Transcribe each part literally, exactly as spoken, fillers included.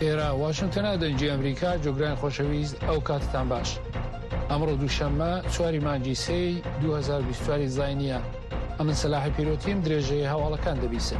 ئێرە واشنگتنە دەنجی ئەمریکا جۆگران خۆشەویست ئەو کاتتان باش. ئەمڕۆ دووشەممە چواری مانگی سێی دوو هەزار و بیست و چوار زاینیە. ئەمن سەلاحی پیرۆتیم درێژەیە هەواڵەکان دەبیسن.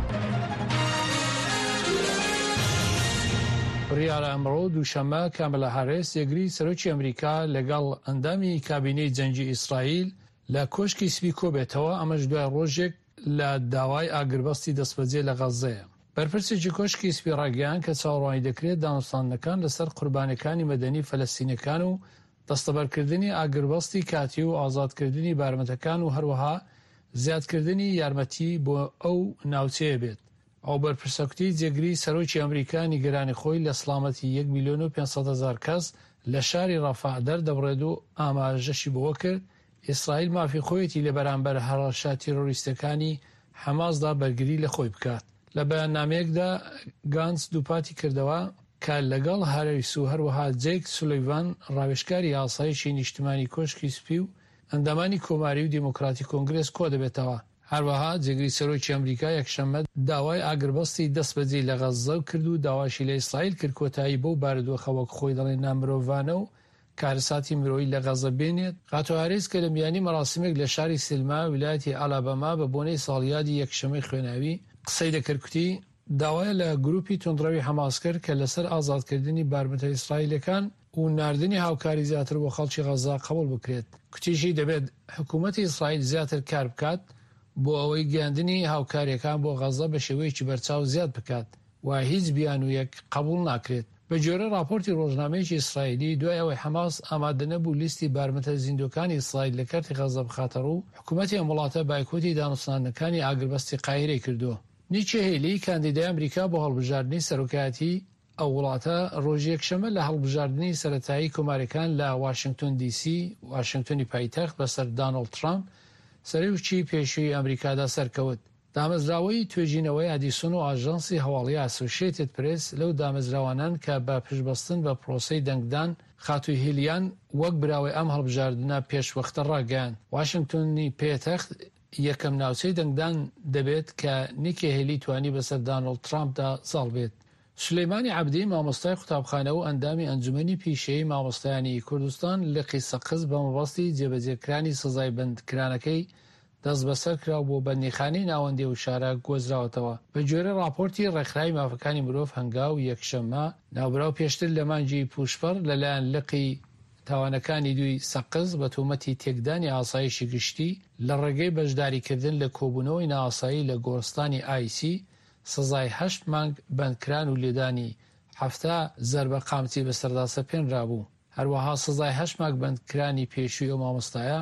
بڕیارە ئەمڕۆ دووشەممە کامەلا هاریس یەکگری سەرۆکی ئەمریکا لەگەڵ ئەندامی کابینەی جەنگی ئیسرائیل لە کۆشکی سپی کۆبێتەوە، ئەمەش دوای ڕۆژێک لە داوای ئاگربەستی دەستبەجێ لە غەزەیە. بەرپرسێکی کۆشکی سپی ڕاگەیان کە چاوەڕوانی دەکرێت دانوستاندنەکان لەسەر قوربانیەکانی مەدەنی فەلەستینیەکان و دەستەبەرکردنی ئاگربەستی کاتی و ئازادکردنی بارمەتەکان و هەروەها زیادکردنی یارمەتی بۆ ئەو ناوچەیە بێت. ئەو بەرپرسەکوتی جێگری سەرۆکی ئەمریکا نیگەرانی خۆی لە سڵامەتی یەک میلیۆن و پێنج هەزار کەس لە شاری ڕەفاح دەردەبڕێت و ئاماژەشی بۆ کرد ئیسرائیل مافی خۆیەتی لە بەرامبەر هەڕەشە تیرۆریستەکانی حەماسدا بەرگری لە خۆی بکات. لە بەیاننامەیەکدا گانس دووپاتی کردەوە کە لەگەڵ هاریس و هەروەها جێک سولەیڤان ڕاوێژکاری ئاسایشی نیشتمانی کۆشکی سپی و ئەندامانی کۆماری و دیموکراتی کۆنگرێس کۆ دەبێتەوە. هەروەها جێگری سەرۆکی ئەمریکا یەکشەممە داوای ئاگربەستی دەستبەجێ لە غەزە کرد و داواشی لە ئیسرائیل کرد کۆتایی بۆ بارودۆخەوە خۆی دەڵێن نامرۆڤانە و کارەساتی مرۆیی لە غەزە بێنێت. قاتۆهاریس کە لە میانی مەراسمێک لە شاری سلما ویلایەتی ئالابەما بە بۆنەی ساڵیادی یەکشەمەی خوێناوی قسەی دەکردکوتی داوای لە گروپی تونندڕەوی حەماس کرد کە لەسەر ئازادکردنی بارمەتە ئیسرائیلەکان و ناردنی هاوکاری زیاتر بۆ خەڵکی غەزا قبول بکرێت. کوتیشی دەبێت حکوومەتی ئیسرائیل زیاتر کار بکات بۆ ئەوەی گەاندنی هاوکاریەکان بۆ غەزە بە شێوەیەکی بەرچاو زیاد بکات و هیچ بیان و یەک قبول ناکرێت. بە جۆرە راپۆرتی ڕۆژنامەیەکی ئیسرائیلی دوای ئەوەی حەماس ئامادە نەبوو لیستی بارمەتە زیندوەکانی ئیسرائیل لە کەرتی غەزە بخاتە ڕوو، حکوومەتی ئەم وڵاتە بایکۆتی دانوستاندنەکانی ئاگربەستی قاهیرەی کردووە. نیچی هێلی کاندیدای ئەمریکا بۆ هەڵبژاردننی سەرۆکایەتی ئەو وڵاتە ڕۆژی یەکشەممە لە هەڵبژاردننی سەرەتایی کۆماریەکان لە واشنگتن دی سی واشنگتنی پایتەخت بەسەر دانەڵد ترامپ سەرۆکی پێشووی ئەمریکادا سەرکەوت. دامەزراوەی توێژینەوەی ئادیسۆن و ئاژانسی هەواڵی ئاسۆشیێتد پرێس لەو دامەزراوانان کە بە پشتبەستن بە پرۆسەی دەنگدان خاتووی هێلیان وەک براوی ئەم هەڵبژاردنە پێشوەختە ڕاگەیان. واشنگتنی پێتەخت یەکەم ناوچەی دەنگدان دەبێت کە نیکی هێلی توانی بەسەر دانەڵد ترامپدا زاڵ بێت. سلەیمانی عەبدی مامۆستای قوتابخانە و ئەندامی ئەنجومەنی پیشەیی مامۆستایانی کوردستان لە قیسەقز بە مەبەستی جێبەجێکرانی سزای بەندکرانەکەی دەست بەسەر کراو بۆ بەندیخانەی ناوەندی و شارە گۆزراوەتەوە. بە جۆرە راپۆرتی ڕێکخراوی مافەکانی مرۆڤ هەنگاو یەکشەممە ناوبراو پێشتر لە مانگی پوشپەر لەلایەن لقی تاوانەکانی دوی سەقز بە تۆمەتی تێکدانی ئاسایشی گشتی لە ڕێگەی بەشداریکردن لە کۆبوونەوەی نائاسایی لە گۆڕستانی ئایسی سزای هەشت مانگ بەندکران و لێدانی هەفتە زەربە قامچی بەسەردا سەپێنرابوو. هەروەها سزای هەشت مانگ بەندکرانی پێشووی ئەو مامۆستایە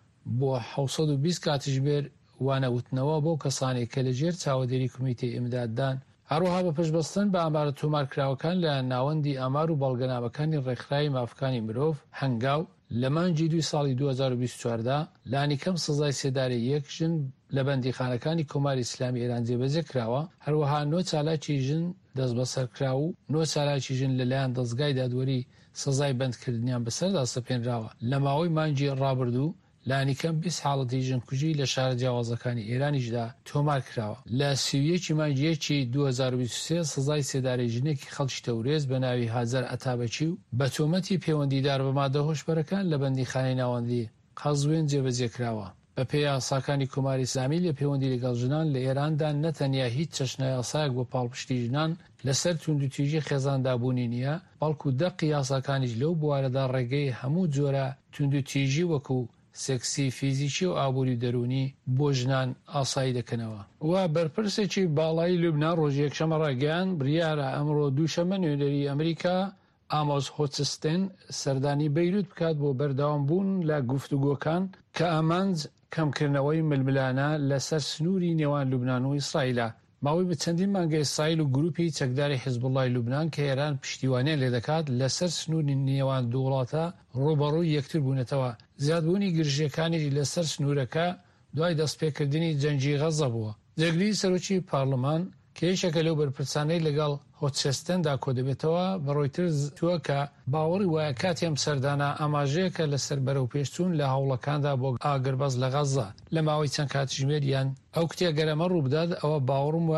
بۆ حەوت و بیست کاتژمێر وانەوتنەوە بۆ کەسانی کە لەژێر چاوەدێری کمیتەی ئیمداددان. هەروەها بە پشتبەستن بە ئامارە تۆمارکراوەکان لە ناوەندی ئامار و بەڵگەنامەکانی ڕێکخراوی مافەکانی مرۆڤ هەنگاو لە مانگی دوی ساڵی دوو هەزار و بیست و چواردا لانیکەم سزای سێداری یەک ژن لە بەندیخانەکانی کۆماری ئیسلامی ئێران جێبەجێ کراوە. هەروەها نۆ چالاکی ژن دەست بەسەرکرا و نۆ چالاکی ژن لەلایەن دەستگای دادوەری سزای بەندکردنیان بەسەردا سەپێنراوە. لە ماوەی مانگی ڕابردوو لانیکەم بیست حاڵەتی ژنکوژی لە شارە جیاوازەکانی ئێرانیشدا تۆمار کراوە. لە سیویەکی مانگیەکی دوو هەزار و بیست و سێ سزای سێداری ژنێکی خەڵکی تەورێز بە ناوی هاجەر ئەتابەچی و بە تۆمەتی پەیوەندیدار بە مادە هۆشبەرەکان لە بەندیخانەی ناوەندی قەزوێن جێبەجێ کراوە. بە پێی یاساکانی کۆماری ئیسلامی لە پەیوەندی لەگەڵ ژنان لە ئێراندا نەتەنیا هیچ چەشنە یاسایەک بۆ پاڵپشتی ژنان لەسەر توندوتیژی خێزاندابوونی نییە، بەڵکو دەقی یاساکانیش لەو بوارەدا ڕێگەی هەموو جۆرە توندوتیژی وەکو سێکسی فیزیکی و ئابووری دەرونی بۆ ژنان ئاسایی دەکەنەوە. و بەرپرسێکی باڵایی لوبنان ڕۆژی یەکشەممە ڕاگەیان بڕیارە ئەمڕۆ دووشەممە نوێنەری ئەمریکا ئامۆس هۆچستێن سەردانی بەیروت بکات بۆ بەردەوام بوون لە گوفتوگۆکان کە ئامانج کەمکردنەوەی ململانە لەسەر سنووری نێوان لوبنان و ئیسرائیلە. ماوەی بە چەندین مانگە ئیسرائیل و گروپی چەکداری حیزبوڵڵای لوبنان کە ئێران پشتیوانیان لێ دەکات لەسەر سنووری نێوان دوو وڵاتە ڕوبەڕووی یەکتر بوونەتەوە. زیادبوونی گرژیەکانی لەسەر سنوورەکە دوای دەستپێکردنی جەنگی غەزە بووە. جێگری سەرۆکی پارلەمان کە یەکێکە لەو بەرپرسانەی لەگەڵ هۆچستێندا کۆ دەبێتەوە بە ڕۆیترز تووە کە باوەڕی وایە کاتی ئەم سەردانە ئاماژەیەکە لەسەر بەرەو پێشچوون لە هەوڵەکاندا بۆ ئاگربەز لە غەزە لە ماوەی چەند کاتژمێریان ئەو کتێگەرەمە ڕووبدات. ئەوە باوەڕم وایە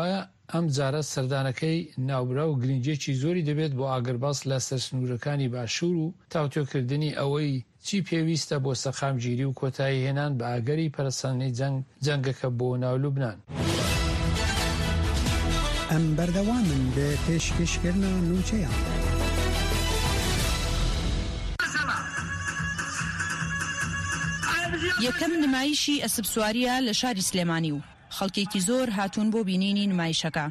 ئەم جارە سەردانەکەی ناوبرا و گرنگێکی زۆری دەبێت بۆ ئاگرباس لە سەرسنوورەکانی باشوور و تاوتۆکردنی ئەوەی چی پێویستە بۆ سەرخامگیری و کۆتایی هێنان بە ئاگەری پەرستانی جەنگ جەنگەکە بۆ ناو لوبنان. ئەم بەردەوامن بە پێشکەشکردنە نووچەیان. یەکەم نمایشی ئەسپسواریە لە شاری سلێمانی و خەڵکێکی زۆر هاتوون بۆ بینینی نمایشەکە.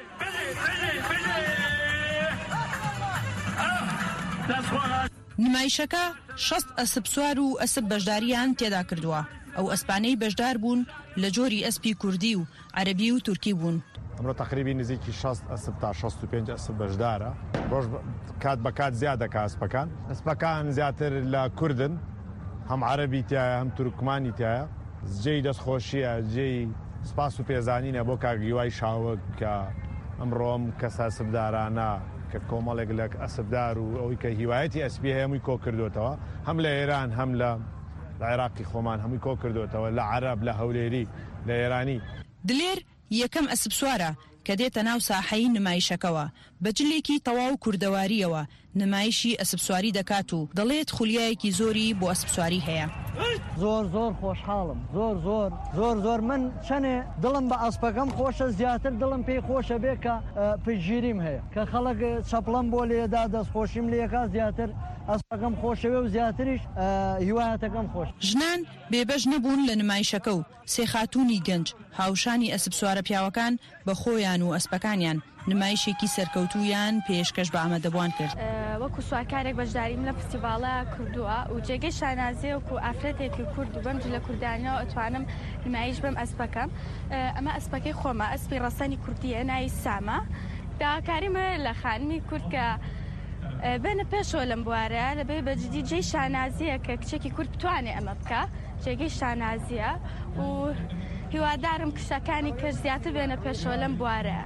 نمایشەکە شەست ئەسپسوار و ئەسپ بەشداریان تێدا کردووە. ئەو ئەسپانەی بەشدار بوون لە جۆری ئەسپی کوردی و عەرەبی و تورکی بوون. ئەمڕۆ تقریبی نزیکی شەست ئەسپ تا شەست و پێنج ئەسپ بەشدارە. ڕۆژ کات بە کات زیاد دەکا ئەسپەکان. ئەسپەکان زیاتر لە کوردن، هەم عەرەبی تایە هەم تورکمانی تایە. جێی دەستخۆشیە، جێی سپاس و پێزانینە بۆ کاگیوای شاوەک کە ئەمڕۆم کەسە ئەسپدارانە کە کۆمەڵێک لە ئەسپدار و ئەوەی کە هیوایەتی ئەسپی هەمووی کۆ کردوێتەوە، هەم لە ئێران هەم لە عێراقی خۆمان هەمووی کۆ کردوێتەوە، لە عەرەب لە هەولێری لە ئێرانی. دلێر یەکەم ئەسپسوارە کە دێتە ناو ساحەی نمایشەکەەوە بە جلێکی تەواو کوردەواریەوە نمایشی ئەسپسواری دەکات و دەڵێت خولیایەکی زۆری بۆ ئەسپسواری هەیە. زۆر زۆر خۆشحاڵم، زۆر زۆر زۆر زۆر من چەنێ دڵم بە ئەسپەکەم خۆشە، زیاتر دڵم پێی خۆشە بێ کە پشگیریم هەیە کە خەڵک چەپڵم بۆ لێدا دەستخۆشیم لێکا، زیاتر ئەسپەکەم خۆشەوێ و زیاتریش هیوایەتەکەم خۆش. ژنان بێبەش نەبوون لە نمایشەکە و سێ خاتوونی گەنج هاوشانی ئەسپسوارە پیاوەکان بە خۆیان و ئەسپەکانیان نمایشێکی سەرکەوتویان پێشکەش بە ئامادەبوان کرد. وەکو سوارکارێک بەشداریم لە فستیڤاڵە کردووە و جێگەی شانازیە وەکو ئافرەتێکی کورد و بەم لە کوردانیەوە ئەتوانم نمایش بەم ئەسپەکەم. ئەمە ئەسپەکەی خۆمە، ئەسپی ڕەسەنی کوردیە، ناوی سامە. داواکاریمە لە خانمی کورد کە بێنە پێشەوە لەم بوارە لەبێ بەجددی جێی شانازیە کە کچێکی کورد بتوانێ ئەمە بکە، جێگەی شانازیە و هیوادارم کشەکانی کەش زیاتر بێنە پێشەوە لەم بوارەیە.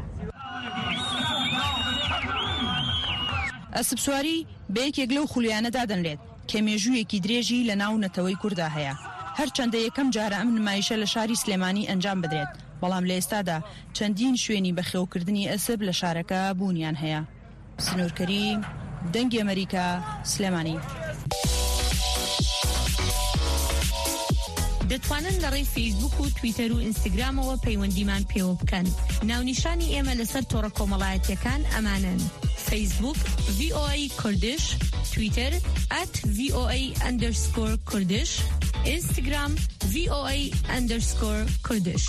ئەسپسواری بە یەکێک لەو خولیانەدا دەنرێت کە مێژوویەکی درێژی لە ناو نەتەوەی کووردا هەیە. هەرچەندە یەکەم جارە ئەم نمایشە لە شاری سلێمانی ئەنجام بدرێت، بەڵام لە ئێستادا چەندین شوێنی بەخێوکردنی ئەسپ لە شارەکە بوونیان هەیە. سنوورکەری دەنگی ئەمریکا، سلێمانی. دەتوانن لە ڕێی فەیسبوک و تویتەر و ئینستاگرامەوە پەیوەندیمان پێوە بکەن. ناونیشانی ئێمە لەسەر تۆڕە کۆمەڵایەتیەکان ئەمانن: فەیسبوک ڤی ئۆ ئەی کوردش، تویتەر ئەت ڤی ئۆ ئەی ئەندەرسکۆر کوردش، ئینستاگرام ڤی ئۆ ئەی ئەندەرسکۆر کوردش.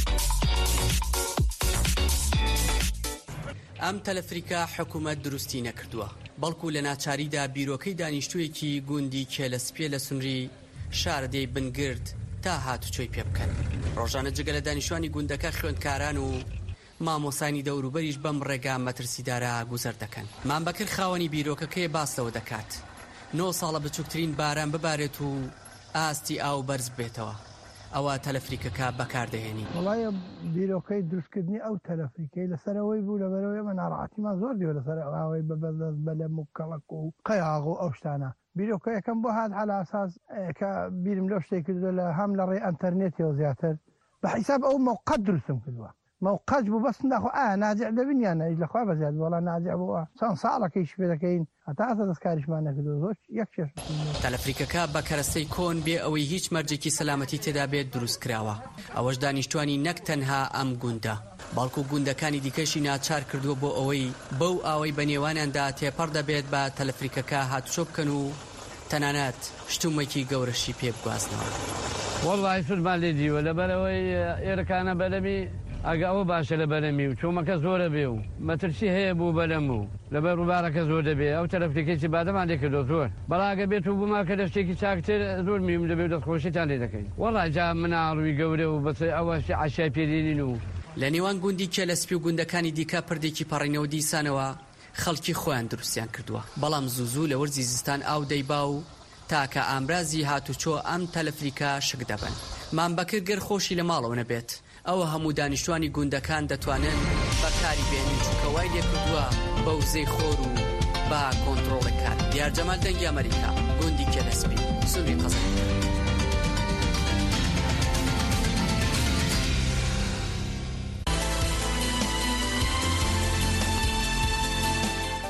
ئەم تەلەفریکە حکوومەت دروستی نەکردووە، بەڵکو لە ناچاریدا بیرۆکەی دانیشتوویەکی گوندی کێلەسپێ لە سنووری شاردەی بنگرد تا هاتوچۆی پێ بکەن. ڕۆژانە جگە لە دانیشتوانی گوندەکە خوێندکاران و مامۆسانی دەوروبەریش بەم ڕێگا مەترسیدارە گوزەر دەکەن. مامبەکر خاوەنی بیرۆکەکەی باستەوە دەکات نۆ ساڵە بچووکترین باران ببارێت و ئاستی ئاو بەرز بێتەوە، ئەوە تەلەفریکەکە بەکاردەهێنی. وڵایە بیرۆکەی دروستکردنی ئەو تەلەفریکەی لەسەرەوەی بوو لەبەرەوەی ئەمە ناڕەحەتیمان زۆر دیوە لەسەر ئەوەی بەبەردەست بەلەم و کەڵک و قەیاغ و ئەو شتانە. بیرۆکە یەکەم بۆ هات حالا ئاساس کە بیرم لەو شتێک کردووە لە هەم لە ڕێی ئەنتەرنێتیەوە زیاتر بە حیساب ئەو موقعەت دروستم کردووە. موقعەت بوو بەس ناخۆ ئا ناجع دەبینیانە هیچ لەخوا بەزیاد وەڵا ناجع بووە چەند ساڵەکەیش پێ دەکەین هەتا ئەستا دەستکاریشمان نەکردووە زۆر یەک چێش. تەلەفریکەکە بە کەرەستەی کۆن بێ ئەوەی هیچ مەرجێکی سەلامەتی تێدا بێت دروست کراوە. ئەوەش دانیشتوانی نەک تەنها ئەم گوندە باڵکو گوندەکانی دیکەشی ناچار کردووە بۆ ئەوەی بەو ئاوەی بە نێوانیاندا تێپەڕ دەبێت بە تەلەفریکەکە هاتوچۆ بکەن و تەنانەت شتومێکی گەورەشی پێ بگوازنەوە. وەڵڵای سوودمان لێ دیوە لەبەرەوەی ئێرەکانە بەلەمی ئەگەڵە باشە لە بەرەمی و چۆمەکە زۆرە بێ و مەترسی هەیە بوو بەلەم و لەبەر ڕووبارەکە زۆر دەبێ ئەو تەلەفریکەی بادەمان لێ کردو زۆر بەڵاگە بێت و بووما کە دەشتێکی چاکتر زۆر میم دەبێت و دەستخۆشیتان لێ دەکەین. وەڵڵای جا مناڕووی گەورە و بەس ئەوە عەشای پێدێنین و لە نێوان گوندی کێلەسپی و گوندەکانی دیکە پردێکی پەڕینەوە دیسانەوە خەڵکی خۆیان دروستیان کردووە، بەڵام زوو زوو لە وەرزی زستان ئاو دەیبا و تاکە ئامرازی هاتوچۆ ئەم تەلەفریکە شک دەبن. مامبەکر گەر خۆشی لە ماڵەوە نەبێت ئەوە هەموو دانیشتوانی گوندەکان دەتوانن بەکاری بێنین چووکەوای لێ کردووە بە وزەی خۆر و با کۆنتڕۆڵەکان. دیارجەمال دەنگی ئەمریکا، گوندی کێلەسپی، سووری قەزەقی.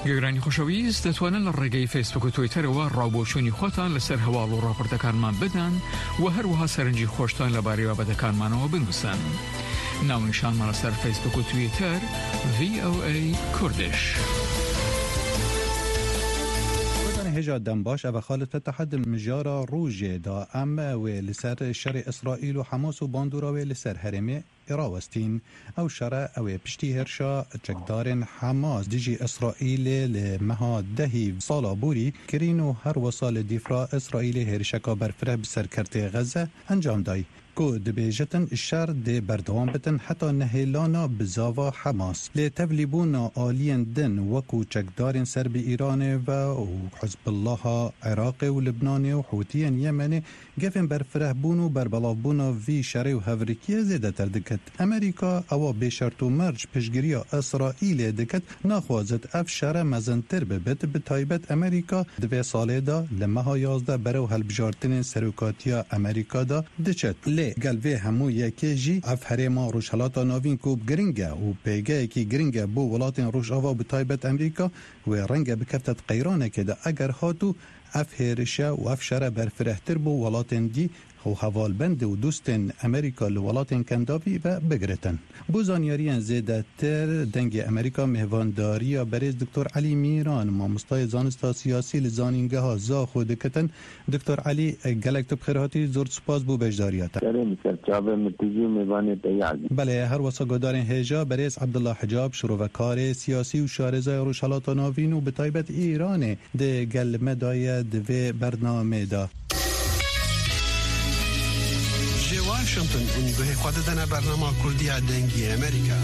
گەگرانی خۆشەویست دەتوانن لە ڕێگەی فیسبوک و تویتەرەوە ڕاوبۆچوونی خۆتان لەسەر هەواڵ و ڕاپۆرتەکانمان بدەن و هەروەها سەرنجی خۆشتان لەبارەی بابەتەکانمانەوە بنووسن. ناونیشانمان لەسەر فیسبوک و تویتەر ڤی ئۆ ئەی کوردش. هجا دنباش او خالد فتحد المجارة روجه دا ام و لسر شر اسرائيل و حماس و باندورا و لسر هرمه إراوستين أو شرع أو بشتي هرشا تشكدارن حماس ديجي إسرائيل لمها دهي صالة بوري كرينو هر وصال ديفرا إسرائيل هرشكا برفره بسر كرتي غزة انجام داي کو دبیجتن الشر دی بردوام بتن حتی نهیلانا بزاوا حماس لتبلیبونا آلین دن وکو چکدارن سر بی ایران و حزب الله عراق و لبنان و حوتین یمن گفن برفره بونو بربلاف بونا وی شری و هفریکی زیده تر دکت امریکا او بشرط و مرج پشگیریا اسرائیل دکت ناخوازت اف شر مزنتر ببت بتایبت امریکا دوی ساله دا لمها یازده برو هلبجارتن سروکاتیا امریکا دا دچت گلوی همو یکی جی اف هرما روشهلاتا ناوین کوب گرینگه و پیگه کی گرینگه بو ولاتین روشاوا بتایبت امریکا و رنگ بکفتت قیرانه که ده اگر هاتو اف هرشه و اف شره برفرهتر بو ولاتین دی و حوال بند و دوستن امریکا لولاتین کنداوی و بگرتن. بو زانیاریان زیده تر دنگ امریکا مهوانداری بریز دکتر علی میران مامستای زانستا سیاسی لزانینگه ها زا خود کتن. دکتر علی گلکتب خیراتی زورد سپاس بو بجداریاتا. بله هر واسا گدارن هجا بریز عبدالله حجاب شروع سیاسی و شارزای روشالات ناوین و بتایبت ایرانه ده گل مدای دوی برنامه دا. واشنطن اونگوه خود دن برنامه کردی دنگی امریکا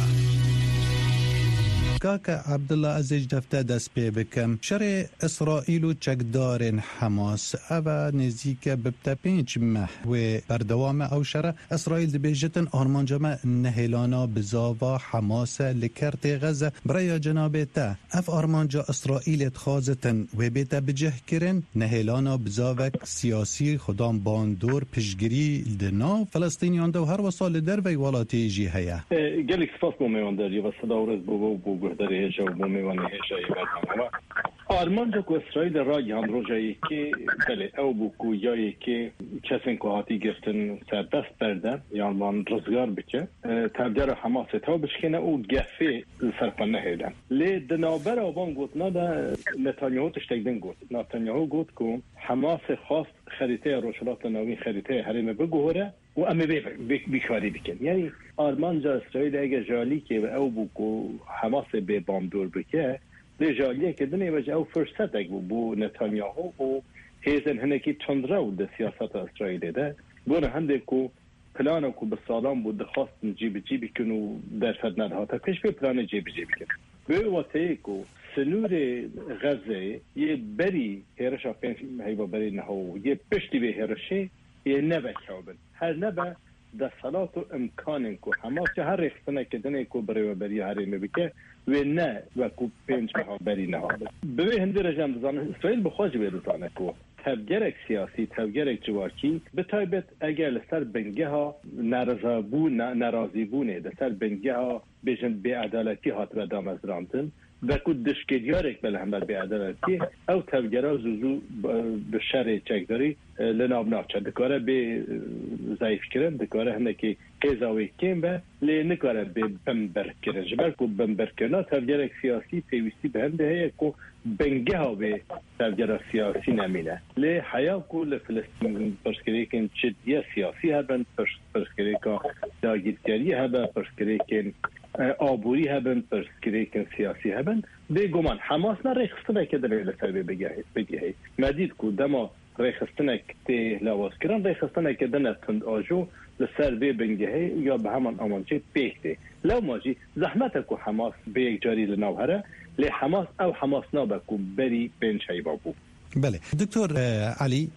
کاک عبدالله عزیز دفته دست پی بکم شر اسرائیل و چکدارن حماس او نزیک ببتا پینچ مح و بردوام او شر اسرائیل دبیجتن آرمانجام نهیلانا بزاوا حماس لکرت غزه برای جناب تا اف آرمانجا اسرائیل اتخازتن و بیتا بجه کرن نهیلانا بزاوک سیاسی خدام باندور پشگری لدنا فلسطینیان دو هر وصال در وی والاتی جی هیا گلیک سپاس بومیان داری و صدا ورز بو بو در هجا و بومیوان هجا برنامه آرمان جو که اسرائیل رای هم روژایی که بله او بو جایی که کسین که هاتی گفتن سربست بردن یا من رزگار بکه تبدیل حماس تا بشکنه او گفه سرپن نهیدن لی دنابر آبان گوت نادا نتانیاهو تشتگدن گوت نتانیاهو گوت که حماس خواست خریطه روشلات ناوین خریطه حریم بگوهره و اما بیکاری بکن یعنی آرمان جا اسرائیل اگه جالی که او بو که حماس به باندور بکه لی جالیه که دنیا وجه او فرصت اگه بو نتانیاهو و هیزن هنکی تندرو ده سیاست اسرائیل ده بونه هنده که پلانو که به سالان بود خواستن جیب جیبی کن و درصد ندهاتا پیش به پلان جیب جیبی کن به وقتی که سنور غزه یه بری هرشا پنج هیوا بری نهو یه پشتی به هرشی یه نبه شابن هر نبه ده صلات و امکانن که حماس چه هر رختنه که دنه که بری و بری حریمه بکه و نه و که پنج مها بری نهابه به هنده رجم بزانه اسرائیل بخواج بیرزانه که تبگرک سیاسی تبگرک جواکی به تایبت اگر لسر بنگه ها نرزابون نرازی بونه لسر بنگه ها بیشن بی عدالتی هات و دام از رامتن و کود دشکیارک بله هم بی عدالتی او تبگرا زوزو به شر چکداری لناب ناچه دکاره به ضعیف کرن دکاره هنه که هزاوی کم به لی نکاره به بمبر کرن جبر که بمبر کرنا تبگرک سیاسی پیوستی به هنده هیه که بنگه ها به تبگرک سیاسی نمینه لی حیا که لفلسطین پرسکریکن جدیه سیاسی هبن پرسکریکن داگیرگری هبن پرسکریکن آبوری هبن پرسکریکن سیاسی هبن به گمان حماس نه ریخستنه که در لسر بگیه مدید که دما ریخستنه که لواز کرن ریخستنه که دنه تند آجو لسر به بنگه یا به همان آمانچه پیکته لو ماجی زحمت که حماس به یک جاری لنوهره لی حماس او حماس نابه که بری بین شایبا بود بله دکتر علی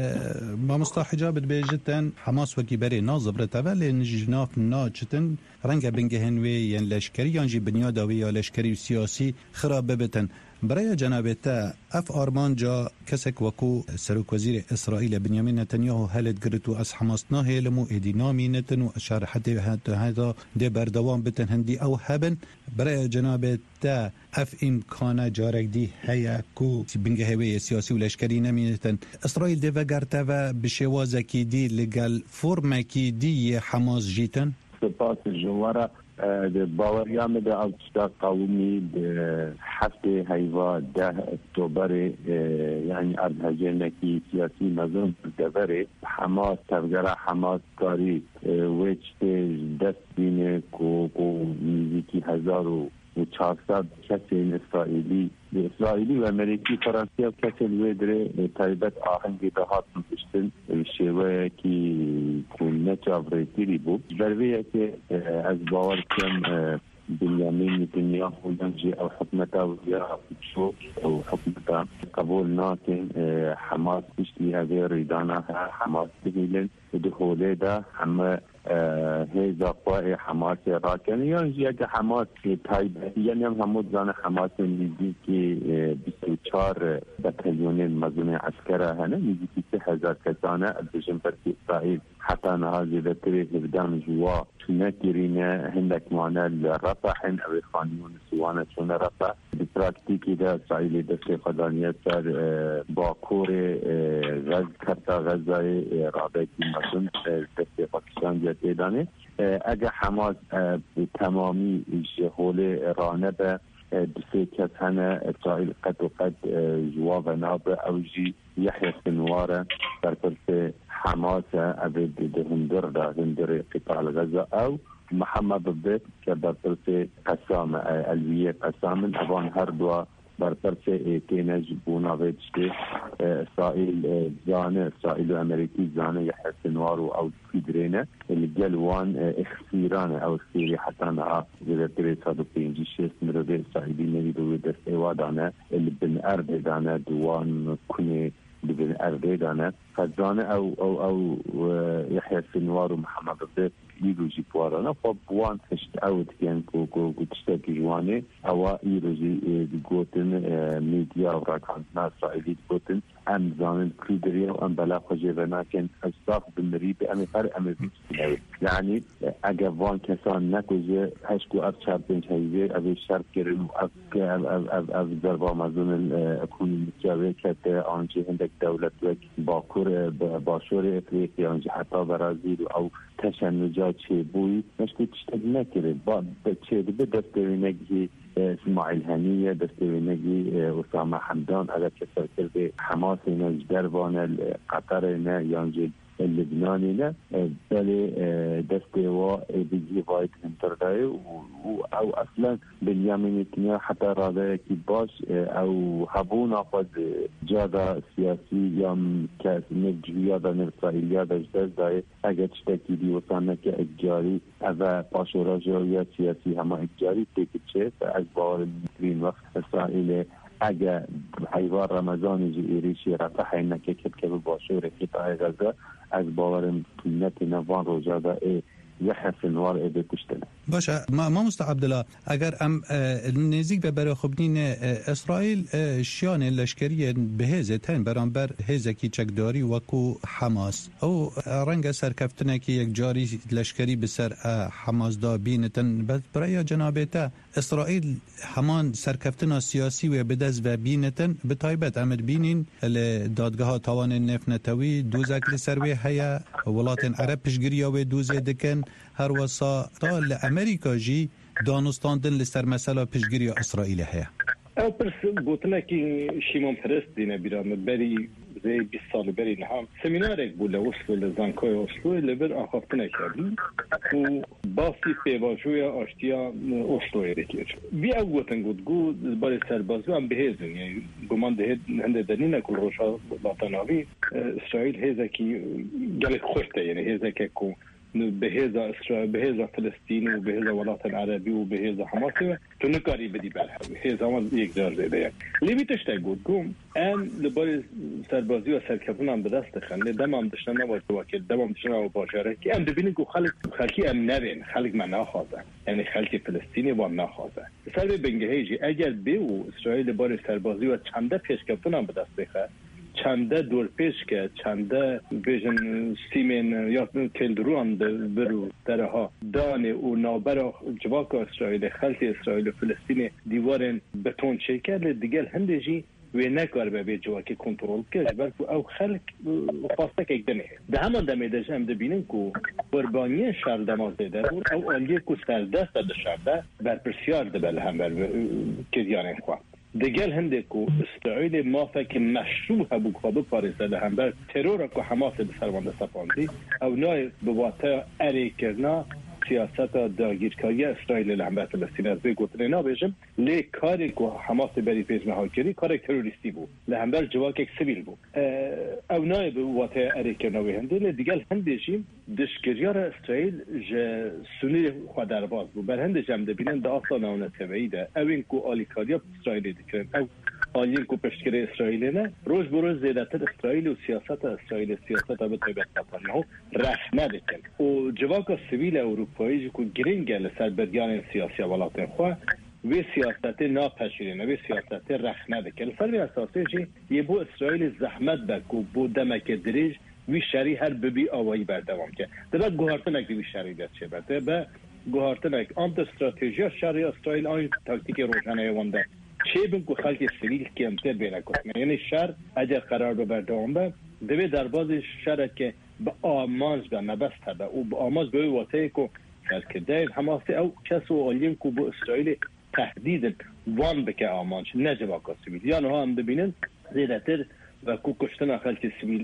ما مصطلح حجاب بیجتن حماس وکی بری نازب رتبه لنجناف ناچتن رنگ بنگه هنوی ین لشکری یانجی بنیاداوی یا لشکری سیاسی خراب ببتن برای جنابتا اف آرمان جا کسک وکو سروک وزیر اسرائیل بنیامین نتانیاهو هلت گرتو از حماس ناهی لمو ایدی نامی نتن و اشار حتی هذا دی بردوام بتن هندی او هبن برای جنابتا اف امکانه جارک دی هیا کو بنگه هوی سیاسی و لشکری نمینتن اسرائیل دی وگرتا و بشوازکی دی لگل فرمکی دی حماس جیتن سپاس جوارا باوریام ده اوتشتا قومی به هفته هیوا ده اکتبر یعنی ارتجنکی سیاسی مزون دبره حماس تفجر حماس کاری وچ دست بینه کو کو نزدیکی هزار و چهارصد کسی اسرائیلی اسرائیلی و امریکی فرانسوی و کسی الویدره تایبت آهنگی به هات نشتن شیوه کی کنه چاوریتی بود درویه که از باور کم بنیامین نتانیاهو ينجي او حكمته ويا شو او حكمته قبول ناكن حماس بيشتي هذه ريدانها حماس تهيلن دخوله ده هم هيدا قوى حماس راكن ينجي اگه حماس تايبه يعني هم همود زان حماس نزدیکی بیست و چهار بتاليون مزون عسكره هنا نزدیکی سه هزار کسانه بجنبر اسرائيل حتى نهازي لتري هبدان جوا نكرينا هندك معنا الرفح او خانيون سوانا شون رفح بتراكتيكي ده اسرائيل دسته قدانية سر باكور غز كرتا غزة رابطي مزون دسته پاکستان جاته دانه اگه حماس تمامی جهول رانه به دسته کس هنه اسرائيل قد و قد جوا و ناب اوجي يحيى سنواره برپرس حماس ابد هندر دا هندر قتال غزة او محمد الضيف كبرپرس قسام الوية قسام اوان هر دوا برپرس ايتينج بونا ويجتي اسرائيل زانه اسرائيل وامريكي زانه يحيى سنوار او فيدرينه اللي جلوان اخسيرانه او اخسيري حتى انا اذا تريد هذا بينجي شيء مرده اسرائيلي نريدو دست ايوادانه اللي بن ارد دانه دوان كوني بين أرديدانه خزانة أو أو أو يحيى سنوار ومحمد الضيف يجوا جيبوارنا فبوان تشت أود كان كو كو تشتكي جواني أو يروجي جوتن ميديا وراكاننا إسرائيلي جوتن أم زانن كريدريا وأم بلا خجيبنا كان أستاف بالمريب أم فرق أم بيجي يعني أجوان كسان نكوجي هشكو أبشر بين شيء أبي شرط كريم أب أب أب أب ضربة مزون أكون متجاوز كته أنجي عندك دولة باكور باشور افریقیا انجا حتی برازیل او تشنجات چه بوی مشکل تشتگ نکره با چه به دستوینگی اسماعیل هنیه دستوینگی اسامه حمدان اگر کسر کرده حماس اینا جدروان قطر اینا یانجی اللبناني لا بل دستوا بيجي وايد انترداي او اصلا بنيامين نتانياهو حتى راضي باش او هبونا قد جادا سياسي يوم كاس نجيادا اسرائيليا دجدز داي اگه تشتكي دي وصلنا كاجاري اذا باشوراجيا سياسي هما اجاري تيكتشه از باور المترين وقت اسرائيل اگه حیوار رمضان جی ایریشی رفح اینکه کب کب باشور قطاع غزه از باورم نتی نوان روجاده ای يحيى سنوار ابي كشتنا باشا ما ما مستعد لا اگر ام نزیک به برای خبنین اسرائیل شیان لشکری بهزه تن برانبر هزکی چکداری وکو حماس او رنگ سرکفتنه که یک جاری لشکری بسر حماس دا بینتن برای جنابتا اسرائیل همان سرکفتنا سیاسی و بدز و بینتن به تایبت امر بینین دادگاه تاوان نفت نتوی دوزک لسروی هیا ولات عرب پشگیری و دوزه دکن هر وسا تا لامریکا جی دانستاندن لسر مسئله پشگیری اسرائیل هیا او پرس گوتنا که شیمون پرست دینه بیرام بری زي بیست سال بری نهم سمینارک بود لوسلو لزانکوی اوسلو لبر آخافتنه کردیم و باسی پیواجوی آشتیا اوسلو ایرکیش بی اوگوتن گود گود باری سربازو هم بهیزن یعنی گمان ده هنده دنینه کل روشا لاتناوی اسرائیل هیزه که گلک خوشته یعنی هیزه که که بهز اسرائیل بهز فلسطین و بهز ولایت عربی و بهز حماس تو نکاری بدی بر هز هم یک دار زده لیبی تشت گود گم ام لبار سربازی و سرکفون هم به دست خنده دم هم داشتن نباید وکیل دم هم داشتن و باشاره که ام ببینید که خلق خلقی ام نبین خلق من نخوازن یعنی خلق فلسطینی با هم نخوازن سر به بنگهیجی اگر به و اسرائیل لبار سربازی و چنده پیشکفتون هم به دست بخواه چنده دور پیش که چنده بیشن سیمن یا کلدروان برو درها دانه و نابرا جواک اسرائیل خلط اسرائیل و فلسطین دیوارن بتون شکل دیگر هندجی و نکار به جواک کنترل کرد بلکه او خلق خواسته که دنه ده همان دمه داشت هم دبینن که قربانی شر دمازده در او آلیه که سردست ده شرده بر پرسیار ده بله هم بر کدیانه خواه دیگر هنده که اسرائیل مافه که مشروع هبو خوابه پارسه ده هم بر ترور که حماس به سروانده سپاندی او نای بواته اری کرنا سیاست داگیرکاری اسرائیل لحمه فلسطین از به گوتنه نابیجم لی کاری که حماس بری پیش محاکری کار تروریستی بود لحمه جواک یک سبیل بود او نای بواته اری کرنا به هنده لی دیگر هنده جیم دشکریار اسرائیل جه سنی خود درباز بود بر هنده جم ده بینن ده اصلا نونه تبعی ده او این که آلیکاریا اسرائیل دکرن او آلیین که پشتگری اسرائیل نه روز بروز زیادتر اسرائیل و سیاست اسرائیل سیاست به طبیعت قطعه رخ ندکن و جواک سویل اروپایی که گرینگه لسر برگان سیاسی ولات خواه و سیاست ناپشیرینه و سیاست رخ ندکن لسر به اساسه جی یه بو اسرائیل زحمت بکو بو دمک دریج وی شری هر ببی آوایی بردوام که دبا گوهارتنک وی شری دست چه برده با گوهارتنک آمد استراتژی شری اسرائیل آن تاکتیک روشنه وانده چه بین که خلق سویل کمتر بینه کنه یعنی شر اگر قرار بردوام با دوی در باز شر که با آمانج به نبست هده و با آمانج به واته که که دایر حماسی او کس و آلیم که با اسرائیل تهدید وان بکه آمانج نجواک سویل یعنی ها هم ببینن زیدتر و کو کشتن خلق سیویل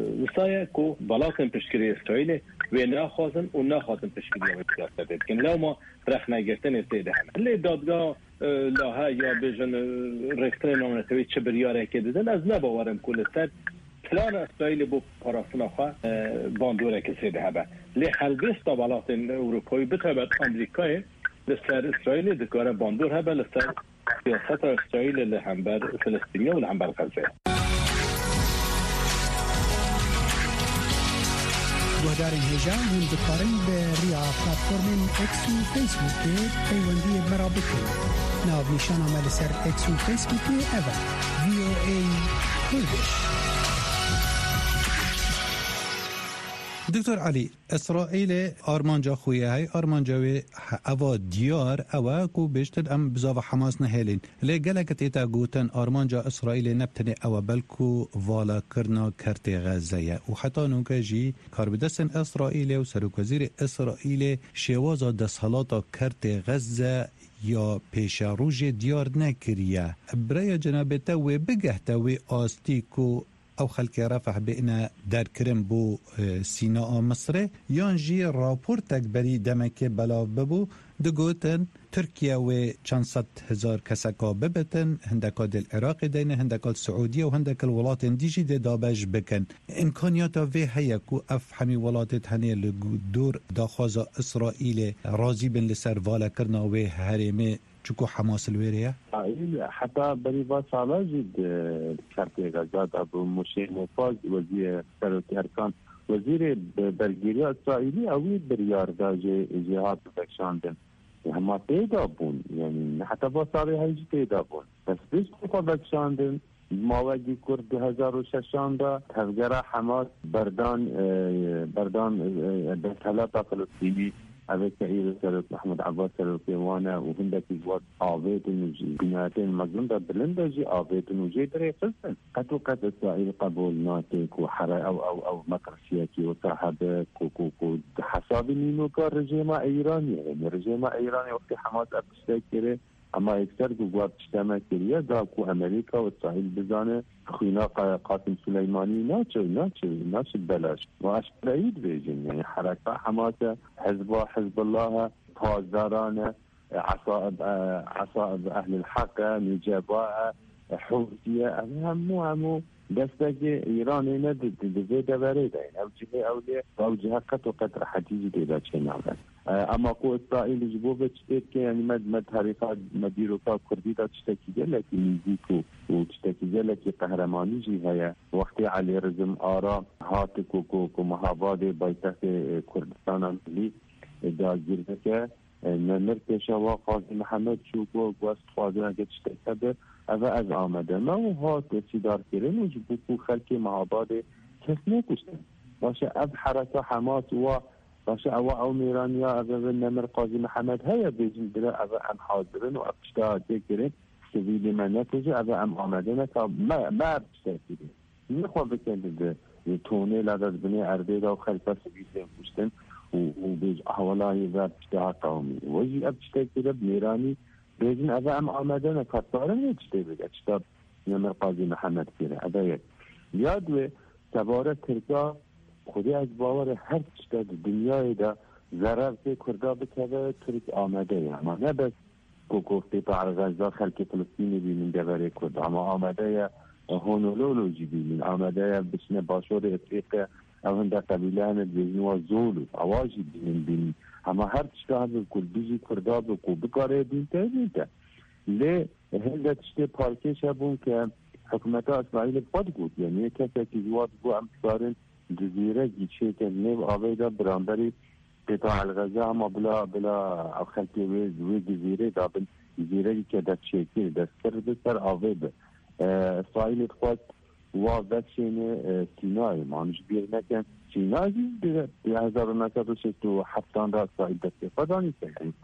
وسایه کو بلاکن پشکری اسرائیل و نخوازن و نخوازن پشکری سیاست دید کن لو ما رخ نگرتن استیده هم لی دادگاه لاها یا بجن رکتن نامنتوی چه بریاره که دیدن از نباورم کل سر پلان اسرائیل بو پاراسنا خواه باندوره که سیده هبه لی حلبیست بلات اروپایی بطبت امریکای لسر اسرائیل دکاره باندور هبه لسر سیاست اسرائیل لحنبر فلسطینی و لحنبر غزه گوهدارین هێژا هون دکارن بە ڕیا پلاتفۆرمên ئەکس و فەیسبووکێ پەیوەندی مرا بکەن ناونیشانەمە لەسەر ئەکس و فەیسبووکێ ئەڤە ڤی ئۆ ئێ کوردش. دکتور علی اسرائیل آرمانجا خویه های آرمانجا و اوا دیار اوا کو بیشتر ام بزاو حماس نهلین لی گلکت ایتا گوتن آرمانجا اسرائیل نبتنه اوا بلکو والا کرنا کرت غزه و حتی نوکه جی کاربدستن اسرائیل و سروک وزیر اسرائیل شوازا دستحالاتا کرت غزه یا پیش روژ دیار نکریه برای جنابتا و بگهتا و آستیکو او خلق رفح بئنا در کرم بو سيناء مصر يانجي راپورتك بري دمك بلا ببو دقوتن تركيا و چند هزار كسكا ببتن هندكا دل عراق دين هندكا السعودية و هندكا الولات ديجي دي دابج بكن امكانياتا في هيكو اف حمي ولاتت هني لدور داخوازا اسرائيل رازي بن لسر والا کرنا و هرمي چکو حماس الویریه؟ حتی بری با سالا جد کرتی غزاد ابو موشی مفاز وزیر سروتی ارکان وزیر برگیری اسرائیلی اوی بریارده جهاد بکشاندن همه پیدا بون یعنی حتی با سالی هیچ پیدا بون بس بیش که بکشاندن ماوگی کرد دو هزار و ششانده تفگره حماس بردان بردان دستحالات فلسطینی avec Kair Sarat Ahmed Abbas Sarat وهندك جوات عابد وجنات مظلوم بلندا جي عابد وجيتري قصة قد قد إسرائيل قبول ناتك وحرا أو أو أو مكر سياسي وصاحبك وكوكو حساب إنه كان رجيم إيراني يعني رجيم إيراني وقت حماس أبشتكره اما اکثر گوات اجتماع کریه داکو امریکا و اسرائیل بزانه خوینا قاسم سلیمانی ناچه ناچه ناچه بلاش و اشترایید بیجن یعنی حرکه حماس حزب حزب الله پازداران عصائب عصائب اهل الحق نجاباء حوثیه همو همو دستك إيران هنا دزي دباري دين أو جهة أولية أو جهة قط وقط راح تيجي تيدا تشيناها أما قوة إسرائيل جبوبة تشتكي يعني مد مد هريقات مديروكا كردي دا تشتكي جلك ميزيكو وتشتكي جلك قهرماني جهة وقتي على رزم آرا هاتك وكو مهاباد بايتخت كردستان لي دا جيرتك نمرتشا وقاضي محمد شوكو قواست فاضنا قد تشتكي اوه از آمده ما و ها تسیدار کرن و جبوکو خلکی مهاباد کس نکشتن باشه اب حرکا حماس و باشه اوه او میرانیا اوه نمر قاضی محمد هیا بیجن بره اوه ام حاضرن و اب اشتاعاتی کرن سویلی من نتوجه اوه ام آمده نتا ما ما اب اشتاعاتی نخواه بکنده ده تونه لدد بنی ارده دا و خلفا سویلی کشتن و بیج احوالای و اشتاع قومی وجی اب اشتاعاتی ده میرانی بیشتر از ام آمده نکاتاره نیستی بگه چطور نمر قاضی محمد کره ادایت یاد و تباره ترکا خودی از باور هر چطور دنیای دا ضرر که کرده بکره ترک آمده یا اما نه بس که گفته پا غزه خلک فلسطینی بینین دواره کرده اما آمده یا هونولولوژی بینین آمده یا بسنه باشور افریقه او هنده قبیله همه بینین و زولو آواجی بینین بینین اما هر چطور هم کلبیجی کرده بکو بکاره بینته بینته لی هنده تشتی پارکش هبون که حکومت اسرائیل خود بود یعنی کسی که جواد بو امتدارن جزیره گیچه که نیو آویده برانبری قطاع الغزه اما بلا بلا او خلقی وی جزیره دابن جزیره که دست شکل دست کرده سر آویده اسرائیل خود و وکشین سینای مانش بیر نکن سینای به هزار و نهصد و شصت و هفت را اسرائیل دست خدا نیست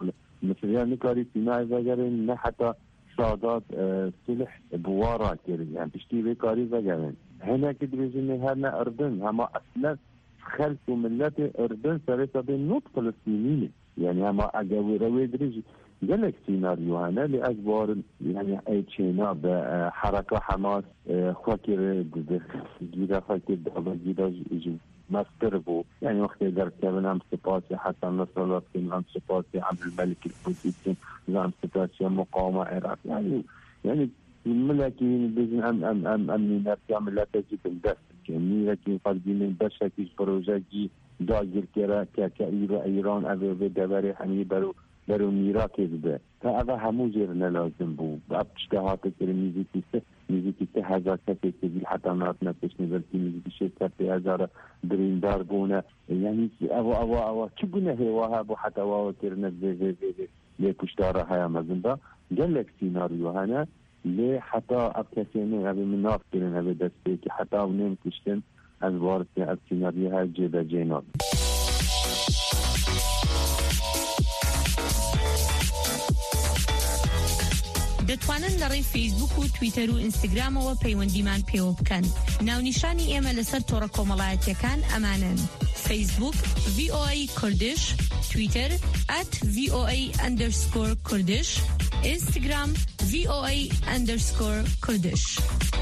مثلا نکاری سینای وگره نه حتی سادات صلح بوارا کرد یعنی پشتی به کاری وگرن هنه که دریجن هر نه اردن اما اصلا خلق و ملت اردن سر سبه نوت فلسطینی یعنی اما اگه روی دریج جلك سيناريو هنا لأجبار يعني أي تشينا بحركة حماس خاكر جيدا خاكر دابا جيدا مستربو يعني وقت در كابن هم سباسي حتى نصر الله كن هم سباسي عبد الملك الحوثي كن هم سباسي مقاومة عراق يعني يعني الملكين بيجن أم أم أم أم نرجع ملكي بالدست يعني لكن قلبين بشكل بروجاجي داير كرا كإيران إيران أبي بدبر حمي برو برو میرا که بده تا اوه همو جر نلازم بود اب اشتهات که میزیکی سه میزیکی سه هزار کسی که بیل حتی نات نفشنی بلکی میزیکی شکر سه هزار دریندار بونه یعنی اوه اوه اوه چی بونه هیواه بو حتی اوه کرنه وی وی وی وی لی کشتاره های مزن دا جلک سیناریو هنه لی حتی اب کسی نه اوه مناف کرن اوه دسته که حتی او نیم کشتن از وارسی اب سیناریو های جیده جینات دەتوانن لە ڕێی فیسبوک و تویتەر و ئینستاگرامەوە پەیوەندیمان پێوە بکەن. ناونیشانی ئێمە لەسەر تۆڕە کۆمەڵایەتیەکان ئەمانن: فیسبوک وی او ای کوردش، تویتەر ئەت وی او ای ئەندەرسکۆر کوردش، ئینستاگرام وی او ای ئەندەرسکۆر کوردش.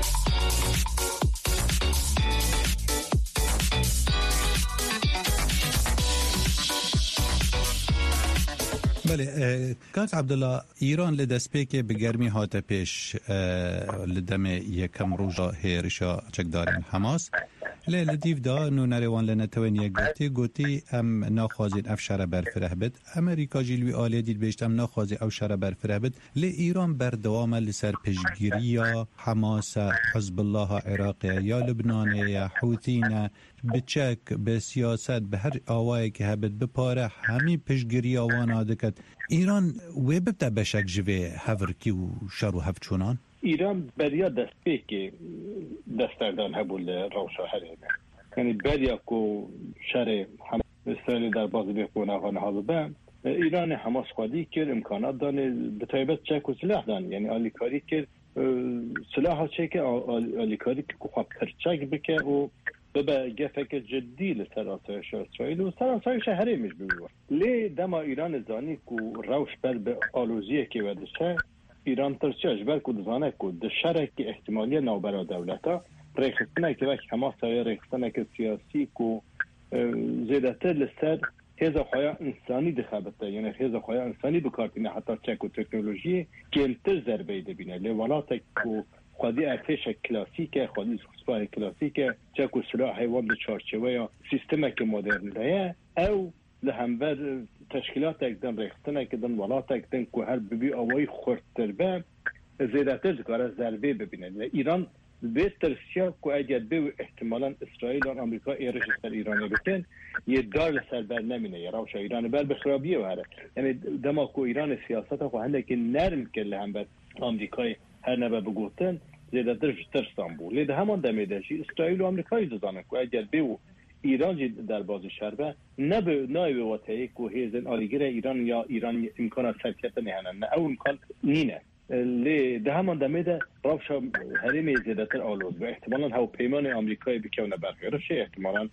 بله کاک عبدالله ایران لدسپیک به گرمی هات پیش لدم یکم روزا هیرشا چکدارین حماس لی لدیو دا نو نروان لنتوین یک گوتی گوتی ام ناخوازین افشار برفره بد امریکا جیلوی آلی دید بیشت ام ناخوازی افشار برفره بد لی ایران بردوام لسر پشگیری یا حماس حزب الله عراقی یا لبنان یا حوثین بچک به سیاست به هر آوایی که هبت بپاره همین پشگیری آوان آدکت ایران وی ببتا بشک جوه هفرکی و شر و هفچونان؟ ایران بریا دسته که دستردان هبول روشا هرینه یعنی بریا که شر اسرائیل در بازی بخونه آقا نهازه به ایران حماس خواهی کرد امکانات دانه به طایبت چک و سلاح دانه یعنی آلیکاری کرد سلاح ها چه که آلیکاری که خواه پرچک بکه و به گفک جدی لسر آسایش اسرائیل و سر آسایش هریمش بگوه لی دما ایران زانی که روش بر به آلوزیه که ودشه ایران ترسیاش بر که دزانه که دشره که احتمالی نوبرا دولتا ریختنه که وقت همه سایه ریختنه که سیاسی که زیده تر لسر هزا خواه انسانی دخبته یعنی هزا خواه انسانی بکارتینه حتی چک و تکنولوژی کمتر ضربه ده بینه لی ولاته که خودی ارتش کلاسیک خودی سپاه کلاسیک چکو سلاح حیوان به چارچوبه یا سیستم که مدرن ده او لهمبر تشکیلات اقدام ریختن اقدام ولات اقدام که هر ببی آوای خورتر به زیادتر ذکر ضربه ببینه. ایران به ترسیا که اگر به احتمالاً اسرائیل و آمریکا ایرش سر ایرانی بکن یه دار سر بر نمینه یا روش ایران بر بخرابیه و هره یعنی دما که ایران سیاست خو هنده که نرم که لهمبر آمریکای هر نبه بگوتن زیادتر ترسان بود. لیده همان دمیده شی اسرائیل و آمریکای دزانه که اگر به ایران جی در باز شربه نه به نای به واتایی که هیزن آلیگر ایران یا ایران امکان سرکت نهانن نه او امکان نینه. لی ده همان دمیده روش هرمی زیادتر آلوز و احتمالاً هاو پیمان آمریکای بکونه برگرفشه احتمالاً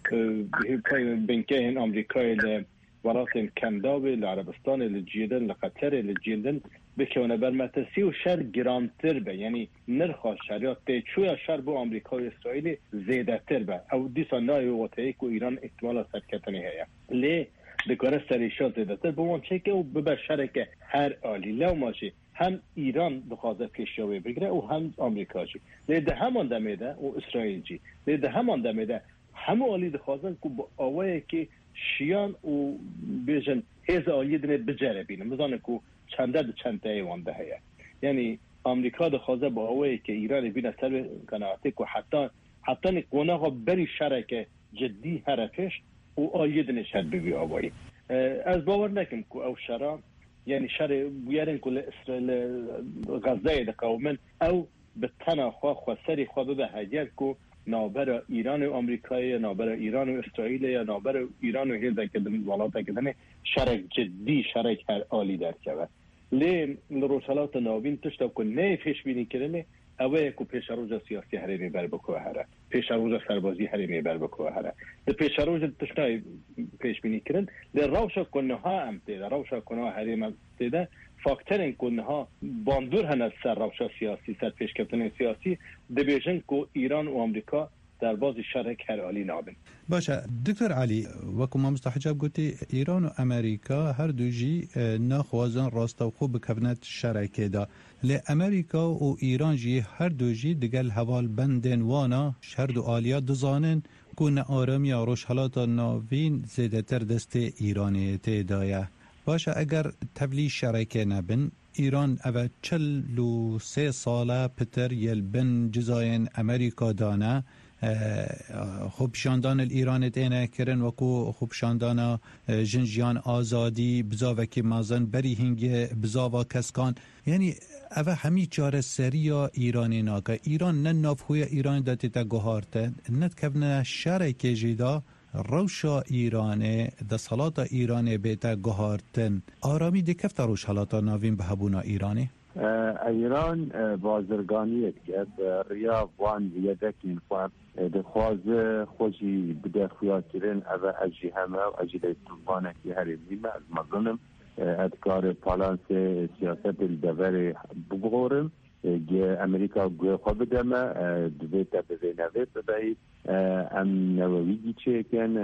بینکه این آمریکای ولات کنداوی لعربستان لجیدن لقطر لجیدن بکونه بر متسی و شر گرانتر به یعنی نرخ شریعت چویا شر بو آمریکا و اسرائیل زیادتر به او دیسا نای وطایی که ایران احتمال سرکتنی هیا لی دکاره سریشا زیادتر بوان چه که او ببر شر که هر آلی لو ماشی هم ایران بخوازه پیشیاوی بگیره و هم آمریکا جی لیده همان دمیده و اسرائیل جی لیده همان دمیده همه آلی دخوازن که با آوائه که شیان و بیشن هیز آلی دنه بجره بینه مزانه که چنده ده چنده ایوانده هیا یعنی آمریکا دخوازه با آوائه که ایران بینه سر قناعته که حتی حتی نقونه ها بری شرک جدی حرفش و آلی دنه شد ببی آوائه از باور نکم که او شرا یعنی شر بیارن که اسرائیل غزه ده قومن او به تنها خواه خواه سری خواه به هجر که نابر ایران و آمریکای نابر ایران و اسرائیل یا نابر ایران و هیزه که ولات کدنه شرک جدی شرک هر عالی در که لی روشالات ناوین تشتا که نه پیش بینی کرنه اوه که پیش روز سیاسی حریمی بر بکوه هره پیش روز سربازی حریمی بر بکوه هره پیش روز تشتا پیش بینی کرن لی روشا کنه ها هم تیده روشا کنه ها حریم هم تیده فاکتر این کنه ها باندور هنه سر روشا سیاسی سر پیش کفتن سیاسی دبیجن که ایران و آمریکا در باز شرک هر عالی نابن باشه دکتر علی وکو ما مستحجاب گوتی ایران و امریکا هر دو جی ناخوازن راستا و خوب بکبنت شرکه دا لی امریکا و ایران جی هر دو جی دگل حوال بندن وانا هر دو آلیا دزانن کن آرامی روش حالات ناوین زیده تر دست ایرانی تیدایه باشه اگر تبلی شرکه نبن ایران اوه چل و سه ساله پتر یل بن جزاین امریکا دانه خوب شاندان ایران دینه کرن وکو خوب شاندان جنجیان آزادی بزاوکی مازن بری هنگی بزاوا کسکان یعنی اوه همی چاره سریا ایرانی ناکا ایران نه نافخوی ایران داتی تا گوهارته ند کبنه شرک جیدا روشا ایرانه ده صلاة ایرانه بیتا گوهارتن آرامی ده کفت روش حالاتا ناوین به هبونا ایرانی؟ ایران بازرگانیت که ریا وان یدکین فان دخواز خوشی بده خویا کرن او اجی همه و اجی لیتوانه که هری میمه از مظلم ادکار پالانس سیاست الدور بگورم که امریکا گوی خواه بدمه دویتا بزی نویت بدهی ام نوویگی چه کن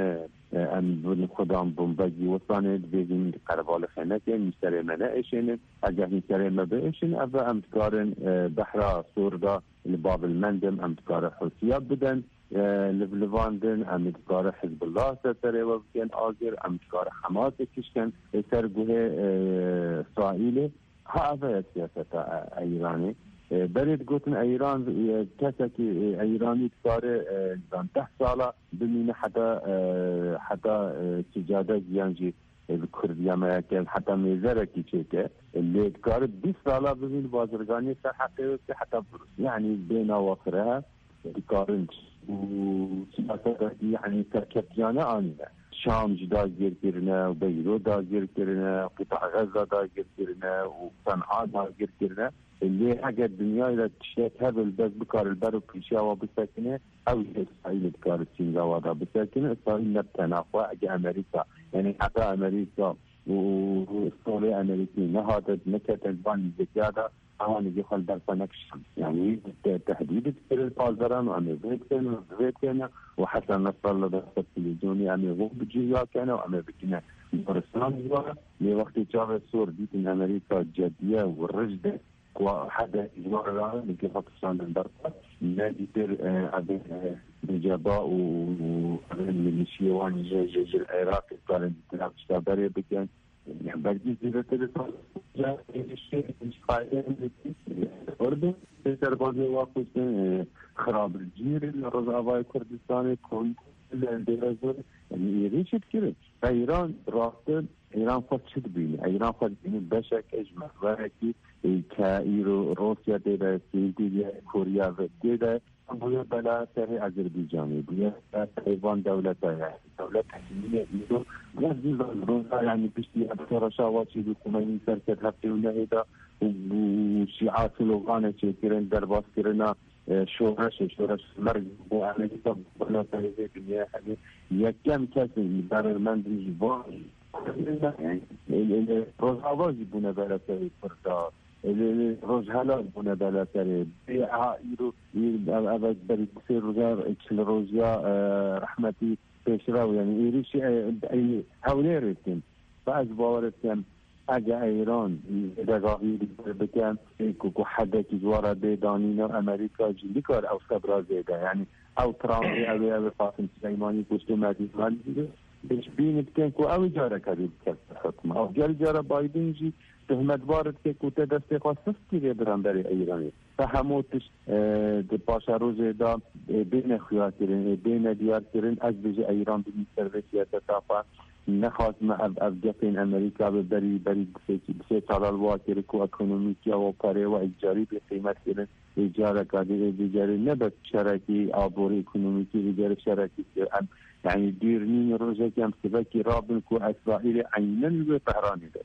ام خودم بمبگی وطانه دویگین قربال خینه کن میسر منه ایشن اگه میسر منه ایشن او امتکارن بحرا سوردا لباب المندم امتکار حسیاب بدن لبلواندن امتکار حزب الله ستره و بکن آگر امتکار حماس کشکن سر گوه اسرائیل ها اوه سیاست ایرانی برید گوتن ایران کسی که ایرانی کاره ده ساله بمینه حتی حتی سجاده زیانجی کردیا میکن حتی میزره کی چه که لیت کار بیست ساله بمین بازرگانی سر حقیقت حتی بروس یعنی بین آخره کارنج و سیاست یعنی ترکیب جانه آنیه شام جدا گیر کرنه و بیروت دا گیر کرنه قطع غزه دا گیر کرنه و صنعا دا گیر کرنه اللي اگر دنیای را تشتیت هبل بس بکار البر و پیشیا و بسکنه او اسرائیل بکار سینگا و دا بسکنه اسرائیل نبتناخوه اگه امریکا یعنی حتی امریکا و اسطوله امریکی نهادت نکتن بانی زیاده اوانی که خال برسا نکشن یعنی تهدید کر البازران و امی بید کنه و بید کنه و حسن نصر الله دست تلویزیونی امی غوب بجیوها کنه و امی بکنه برسان جواره یه وقتی چاوه سور دیتن امریکا جدیه و رجده کو حدا جوار اللي باكستان بالبركه نادر ابي بجباء والميليشيا وان جي العراق قال انت تشتغل بكان يعني بدي زي تلفون جاء الشيء مش قاعد الاردن تربازي واقف خراب الجير الرزاوي كردستان كون الدراسه يعني يريش كده ايران رافض ايران فتشد بيه ايران فتشد بشك اجمع ولكن كايرو روسيا ده سوريا كوريا ده بويا بلا سري أذربيجاني بويا تايوان دولتها دولة حكومية إيرو غزي روسا يعني بيشتي أكثر شواطئ بكمين سركت هفتيونا هذا وشيعات لغانا شكرين درباس كرنا شورش شورش مرج وأمريكا بلا سري بنيا يعني يكمل كاسي مدار المندري جبار يعني روزاواز بنا بلا سري فردار روز حالا بونه بالا سره بی ایرو اول بری بسیار روزار اکل روزیا رحمتی پیشرو یعنی ایریش ای حوله رسیم بعض باورستیم اگه ایران دقاقی بکن که حده که جوارا بیدانین امریکا جلی کار او سبرا زیده یعنی او ترامپی اوی اوی قاسم سلیمانی پشت مدیمان دیده بش بین بکن که اوی جاره کردید کس حکم او جاری جاره بایدن جی تهمت وارد که کوته دسته خواستست که برن برای ایرانی فهموتش ده پاشا روز دا بین خیار کرن بین دیار کرن از بجه ایران بین سرویسیت تافا نخواست ما اف جفین امریکا بری بری بسی تالال واکر کو اکنومیکی و پاره و اجاری به قیمت کرن اجاره کردی اجاره نه بس شرکی آبوری اکنومیکی اجاره شرکی يعني ديرنين روزا كم سباكي رابن كو اسرائيل عينن وطهران ده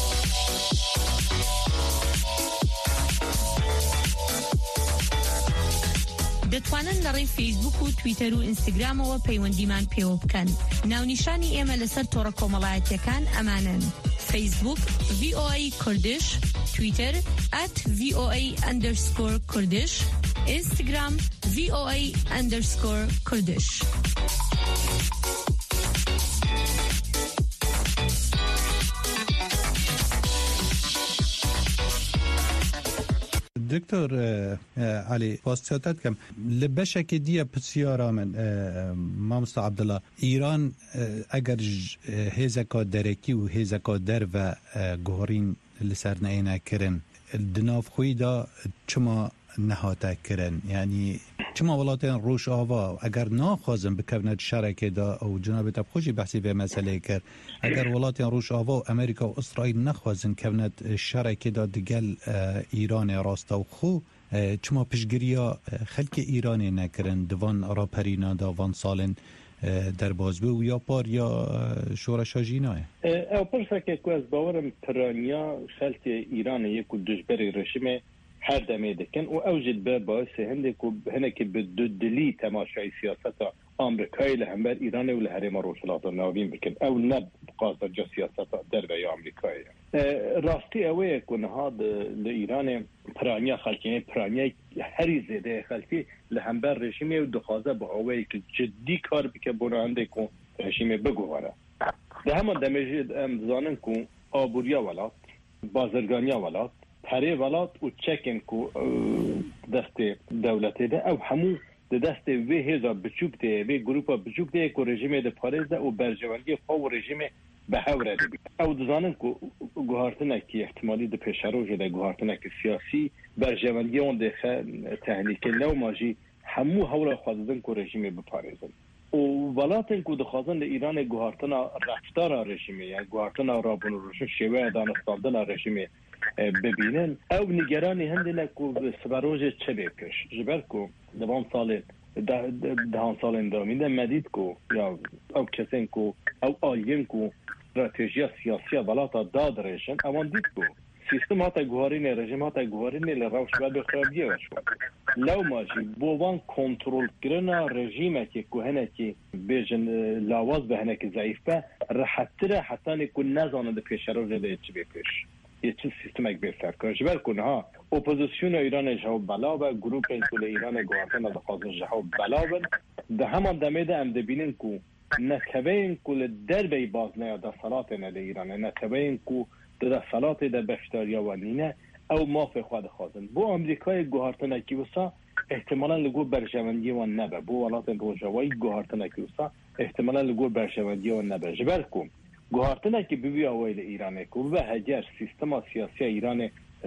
دەتوانن لە ڕێی فیسبوک و تویتەر و ئینستاگرامەوە پەیوەندیمان پێوە بکەن. ناونیشانی ئێمە لەسەر تۆڕە کۆمەڵایەتیەکان ئەمانن: فیسبوک ڤی ئۆ ئەی کوردش، تویتەر ئەت ڤی ئۆ ئەی ئەندەرسکۆر کوردش، ئینستاگرام ڤی ئۆ ئەی ئەندەرسکۆر کوردش. دکتر علی واسطات کم لبشک دیه بسیارا من مامست عبدالله ایران اگر هزکا درکی و هزکا در و گهارین لسر نعینا کرن دناف خوی دا چما نهاتا کرن یعنی چما ولاتین روش آوا اگر ناخوازم بکوند شرکه دا او جناب تبخوشی بحثی به مسئله کرد اگر ولاتین روش آوا و امریکا و اسرائیل نخوازن کوند شرکه دا دگل ایران راستا و خو چما پشگریا خلک ایرانی نکرن دوان راپرینا دا وان سالن در بازبه و یا پار یا شورش جیناه او پرسا که که از باورم پرانیا خلک ایران یکو دجبری رشمه هر دمه دکن و اوجد به باعث هنده که هنده که به دودلی تماشای سیاست آمریکایی لهم بر ایران و لحرم روشلات ناوین بکن او نب قاصر جا سیاست در بای آمریکایی راستی اوه کنه ها لإیران پرانیا خلقینه پرانیا هری زیده خلقی لهم بر رژیمه و دخوازه با اوه که جدی کار بکن برانده کن رژیمه بگواره ده همان دمیجید امزانن کن آبوریا ولات بازرگانیا ولات پره ولات و چکن کو دست دولته ده او همو ده دست وی هزا بچوک ده وی گروپا بچوک ده کو رژیم ده پاریز ده و برجوانگی خو رژیم به هوره ده او دزانن کو گوهارتنه کی احتمالی ده پیشروج ده گوهارتنه کی سیاسی برجوانگی اون ده تهلیک لو ماجی همو هوره خوازدن کو رژیم به پاریزن و ولاتن کو ده خوازن ده ایران گوهارتنه رفتار رژیمه یا گوهارتنه رابون روشن شیوه دانستاندن رژیمه ببینن او نگرانی هندونه که سبروج چه بکش جبر که دوان سال دهان سال اندامین ده مدید که یا او کسین که او آلیم که استراتژی سیاسی ولاتا داد ریشن اوان دید که سیستم هاتا گوهارینه رژیم هاتا گوهارینه لروش باید بخرابیه وشون لو ماجی بوان کنترول کرنا رژیمه که که هنه که بیجن لاواز به هنه که ضعیف به راحتره حتی نکن نزانه ده پیش رو جده چی بکش یه چیز سیستمک بهتر کنه جبر کنه ها اپوزیسیون ایران جواب بلا و گروپ انسول ایران گوهرتن از خواهد جواب بلا و ده همان دمه ده ام دبینن که نتبین که در بی باز نه ده صلات نه ده ایران نتبین که ده صلات ده بفتاریا و نینه او مافی خود خواهدن بو امریکای گوهارتنه که وسا احتمالا لگو برشوندی و نبه بو ولات روژاوایی گوهارتنه که وسا احتمالا لگو برشوندی و نبه جبر کن گوهارتنه که ببی اویل ایرانه که به هجر سیستم سیاسی ایران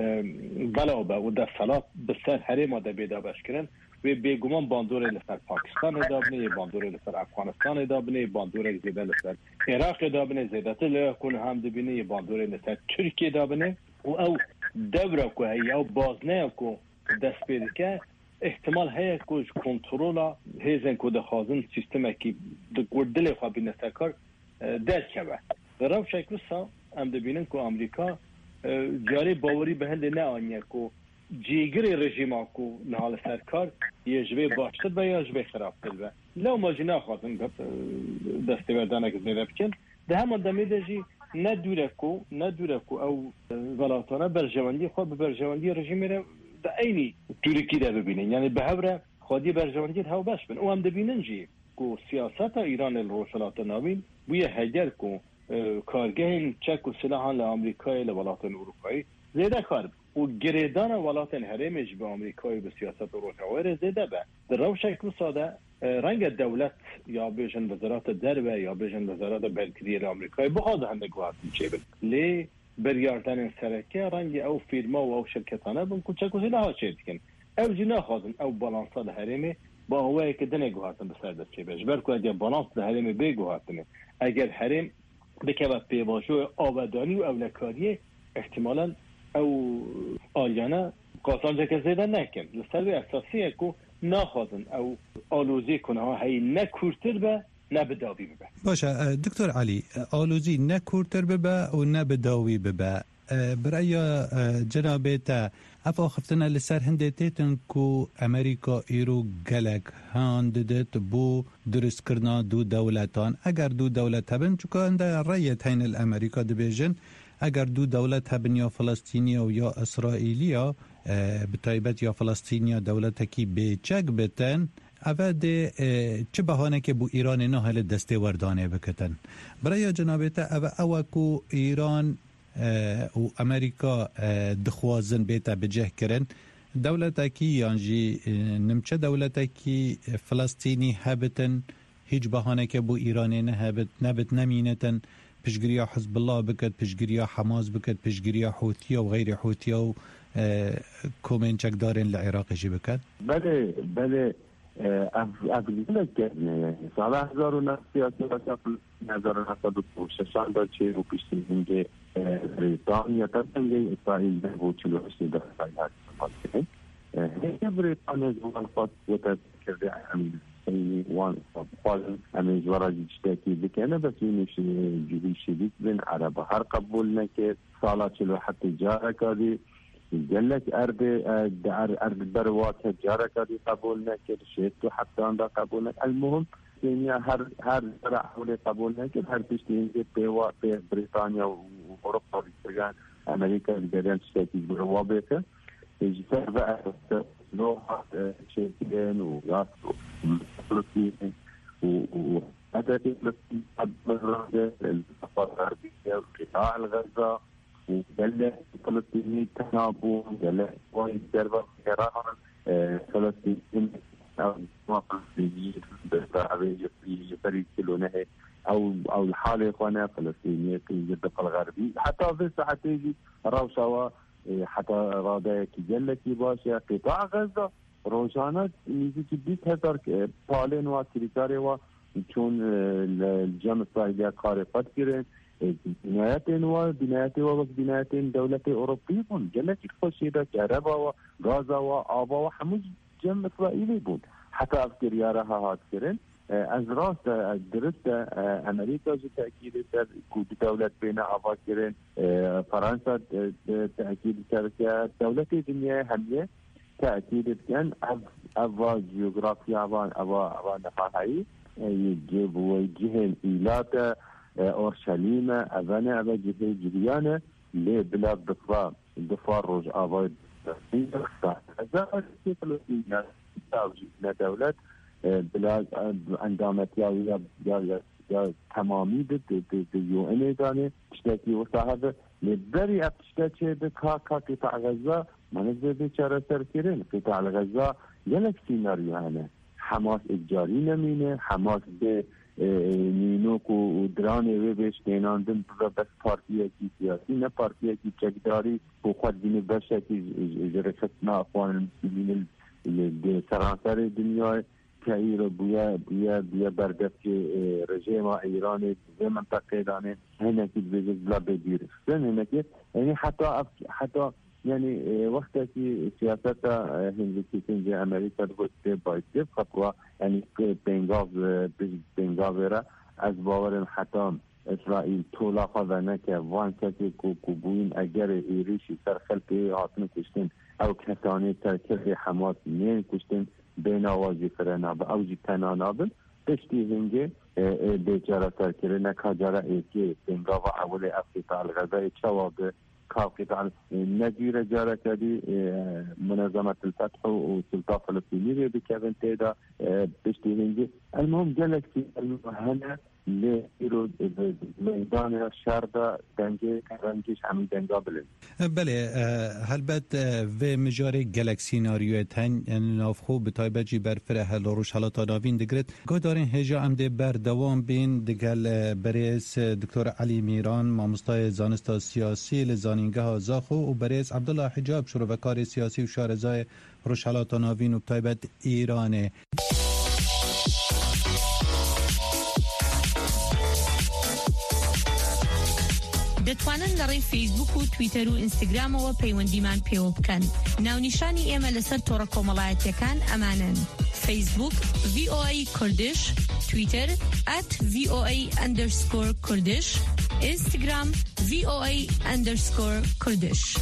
بلابه و در صلات بسر هره ماده بیدا بشکرن و بیگمان باندور لسر پاکستان ادابنه باندور لسر افغانستان ادابنه باندور زیده لسر عراق ادابنه زیدت لیکن هم دبینه باندور لسر ترکیه ادابنه و او دوره که هی او بازنه که دست بیده که احتمال هی که کنترولا هیزن که دخوازن سیستم که دل خواه بینه سرکار درک که به رو شکل سا هم دبینن که امریکا جاری باوری به هنده نه آنیه که جیگر رژیم که نحال سرکار یه جوه باشتر و یا جوه خرابتر و لو ماجی نخواستن دسته وردانه که زنده بکن ده هم آدمی ده جی ندوره که ندوره که او ولاتانه برجواندی خواه به برجواندی رژیم رو ده اینی ترکی ده ببینن یعنی به هوره خودی برجواندی ده هاو بش بین او هم دبینن جی که سیاست ایران الروشلات ناوین بویه هجر که کارگاه چک و سلاحان لامریکای لولاتان اروپایی زیده کار و گریدان ولاتان هرمش به امریکای به سیاست روشاویر زیده به در رو شکل ساده رنگ دولت یا بیشن وزارت دربه یا بیشن وزارت بلکریه لامریکای بخواد هنده گوهات میشه بید لی بریاردن سرکه رنگ او فیرما و او شرکتانه بن که چک و سلاحا چید کن او جنا خواهدن او بالانسا هرمه با هوایی که دنه گوهاتن بسر دست چه بیش برکو اگر بالانس هرمه بی گوهاتنه اگر هرم بکه پیواشو آبادانی و اولکاریه احتمالاً او آلیانه قاسم که زیده نکن لسر اساسیه که نخواهدن او آلوزی کنه ها هی نکورتر به نبداوی ببه باشه دکتر علی آلوزی نکورتر ببه و نبداوی ببه برای جنابیت افا خفتنا لسر هنده تیتن که امریکا ایرو گلک هانددت بو درست کرنا دو دولتان اگر دو دولت هبن چکا هنده رایت هین الامریکا دبیجن اگر دو دولت هبن یا فلسطینی و یا اسرائیلیا بطایبت یا فلسطینیا دولتکی بیچک بتن اوه ده چه بهانه که بو ایران نهل دسته وردانه بکتن برای جنابیت اوه اوه که ایران و امریکا دخوازن بیتا بجه کرن دولتکی یانجی نمچه دولتکی فلسطینی هبتن هیچ بهانه که بو ایرانی نهبت نبت نمینتن پشگریا حزب الله بکد پشگریا حماس بکد پشگریا حوثیه و غیر حوثیه و کومین چک دارن لعراق جی بکد بله بله افغانستان که سال هزار و نهصد هزار و نهصد و شش دا چه رو پیشتیم که بریتانیا تنگه اسرائیل به و چلو هشت درصد هست. هی بریتانیا زمان خود وقت کرده همین وان فاضل همین جواری جدی بکنه بس اینش جوی شدید بین عرب هر قبول نکرد سال چلو حتی جاره کردی جلك أرض أرض بروات جارة كذي قبول نكر شيء تو حتى عند قبول نكر المهم الدنيا هر هر زرع حول قبول نكر هر بيشتين في بوا في بريطانيا وأوروبا وإسرائيل أمريكا الجيران شتاتي بروابك يجي بقى لوحة شيئين وياس فلسطين وهذا في فلسطين قد مرة السفر الغربية والقطاع الغزة وقال الفلسطينيين تنابون قال وايد دربة كران فلسطينيين أو ما فلسطينيين بالعربية يفرق كلونه أو أو الحالة إخوانا فلسطينية في الضفة الغربية حتى في ساعة تيجي روشوا حتى رادا كي جل كي باشا قطاع غزة روجانات نيجي بيت هزار بالين وكريكاري وشون الجامعة الإسرائيلية قارفت كيرين بناياتين وبناياتين وبناياتين دولة أوروبية بون جلت الخشيدة كهرباء وغازة وآبا وحموز جم إسرائيلي بون حتى أفكر يارها هاد كرين از راست درست امریکا جو تأکید کرد که دولت بین آبا کردن فرانسه تأکید کرد که دولت دنیا همیه تأکید کردن اوا جغرافیا اوا اوا اوا نهایی یجب وجه ایلات اورشلیم اوانه اوا جه جریانه لی بلاد دفاع دفاع روج آبا هذا فلسطين توجيه دولت بلاد اندامت یا یا تمامی د د یو ان دانه اشتاکی و صاحب لبری ابتشتاچه د کا کا قطاع غزه منظر بیچاره سرکرین قطاع غزه یک سیناریو هنه حماس اجاری نمینه حماس به نینوک و دران و بهش دیناندن بس پارتیه کی سیاسی نه پارتیه کی چکداری و خود دین بشه کی جرختنا اخوان المسلمین سراسر دنیا که ایرو بیا بیا بیا بردفت رژیم ایران به منطقه دانه هنه که بجز بلا بدیر هنه که یعنی حتی حتی يعني وقتها في سياستها هندسية في أمريكا تقول ستيب باي ستيب خطوة يعني بينغاف بينغافيرا أزباور حتى إسرائيل طولا خذنا كوان كتي كوبوين أجر إيريشي سر خلقي عاطن كشتن أو كتاني تركز حماس مين كشتن بين أواجي فرناب أو جي تنانابل تشتي هنجي بيجارة تركيري نكا جارة إيكي بينغافا أولي أفريقيا الغذائي شواب قطاع نجيرة جارة كدي منظمة الفتح وسلطة فلسطينية بكابن تيدا بشتينجي المهم جالكسي هنا لإيرو ميدان شاردا دنجي رنجيش عمي دنجا بلن بله هل بد و مجاری گلکسی ناریویت هن نافخو بتایبه جی برفره هل روش حالات آناوین دگرد گاه دارین هجا امده بردوام بین دگل بریس دکتور علی میران مامستای زانستا سیاسی لزانینگه ها زاخو و بریس عبدالله حجاب شروع وکار سیاسی و شارزای روش حالات آناوین و بتایبه ایرانه دەتوانن لەڕێی فیسبوک و تویتەر و ئینستاگرامەوە پەیوەندیمان پێوە بکەن. ناونیشانی ئێمە لەسەر تۆڕە کۆمەڵایەتیەکان ئەمانن: فیسبوک وی او ای کوردش، تویتر ات وی او ای اندرسکور کوردش، اینستاگرام وی او ای اندرسکور کوردش.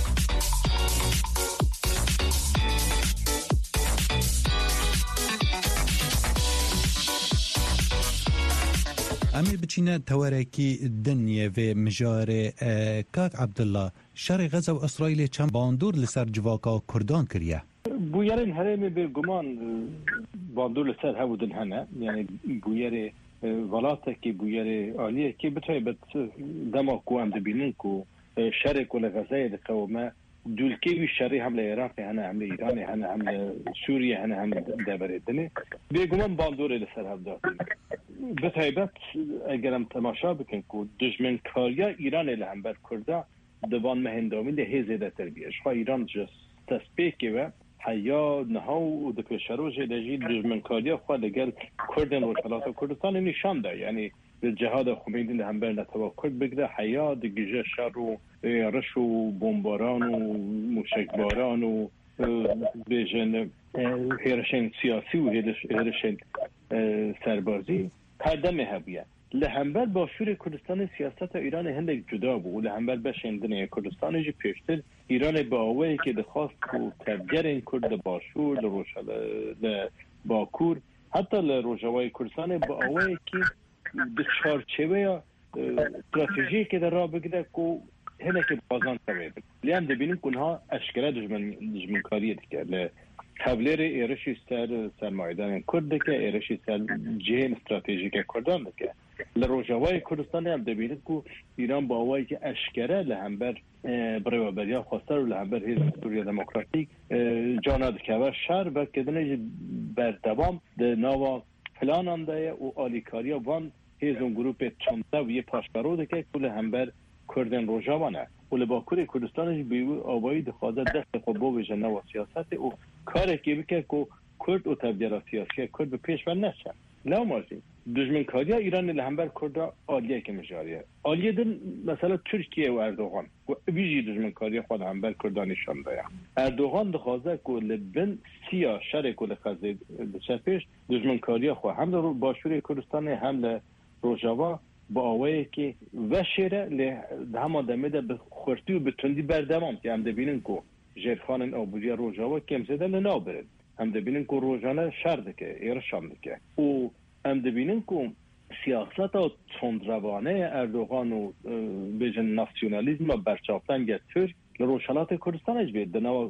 امی بچینه تورکی دنیه و مجاره کاک عبدالله شر غزه و اسرائیل چند باندور لسر جواکا کردان کریه بویرین هرمی به گمان باندور لسر هودن هنه یعنی بویر ولاته که بویر عالیه که بتوی بت دما کو هم دبینن کو شر کل غزه دقومه دولکی شری حمله عراق هنه حمله ایران هنه حمله سوریه هنه حمله دبردنه به گمان باندور لسر هودن بتایبت اگرم تماشا بکن که دشمن کاریا ایران لهمبر کرده دوان مهندامی ده هزیده تربیش خواه ایران جس تسبیکی و حیا نهاو ده پیشروش دجی دشمن کاریا خواه لگل کردن و شلات کردستان نشان ده یعنی جهاد خمینی لهمبر نتوا کرد بگده حیا ده گیجه شر و رش و بمباران و موشکباران و بیجن هیرشن سیاسی و هیرشن سربازی قدمه هبیه لهمبر باشور کردستان سیاست ایران هندک جدا بود و لهمبر بشندن کردستان جی پیشتر ایران با اوهی که دخواست و تبگر کرد باشور لروشل باکور حتی لروجوای کردستان با اوهی که به چارچوه استراتژی که در را بگده که هنک بازان سوید لیان دبینیم کنها اشکره دجمن دجمنکاریه دیگه تبلیر ایرشی سر سرمایدان کرد که ایرشی سر جهن استراتژیک کردان که لروجوای کردستان هم دبینید که ایران با وای که اشکره لهمبر برای بریا خواستر و لهمبر حزب سوریه دموکراتیک جاناد که و شر و کدنه بردوام ده نوا پلان هم ده و آلیکاری وان هیزون گروپ چونده و یه پاشکارو ده که کل همبر کردن روجوانه و لباکور کردستانش بیو آبایی دخوازه دست خوبو بجنه و سیاست و کاری که بکه که کرد و تبدیل سیاسی کرد به پیش و نشه لا مارزی دجمن کاریا ایران لهمبر کرد عالیه که مجاریه عالیه دن مثلا ترکیه و اردوغان و بیجی دجمن کاریا خود همبر کردانشان دایا اردوغان دخوازه که لبن سیا شر کل خزه دشپیش دجمن کاریا خود هم در باشور کردستان هم روجاوا با آوایی که وشیره له همه دمه ده به خورتی و به تندی بردمام که هم دبینن که جرخان آبودی روجاوا کم زده لنا برد هم دبینن که روجانه شرده که ایرشان که و هم دبینن که سیاست و تندروانه اردوغان و بیجن ناسیونالیزم و برچافتن گه ترک لروشالات کردستان اج بید دنو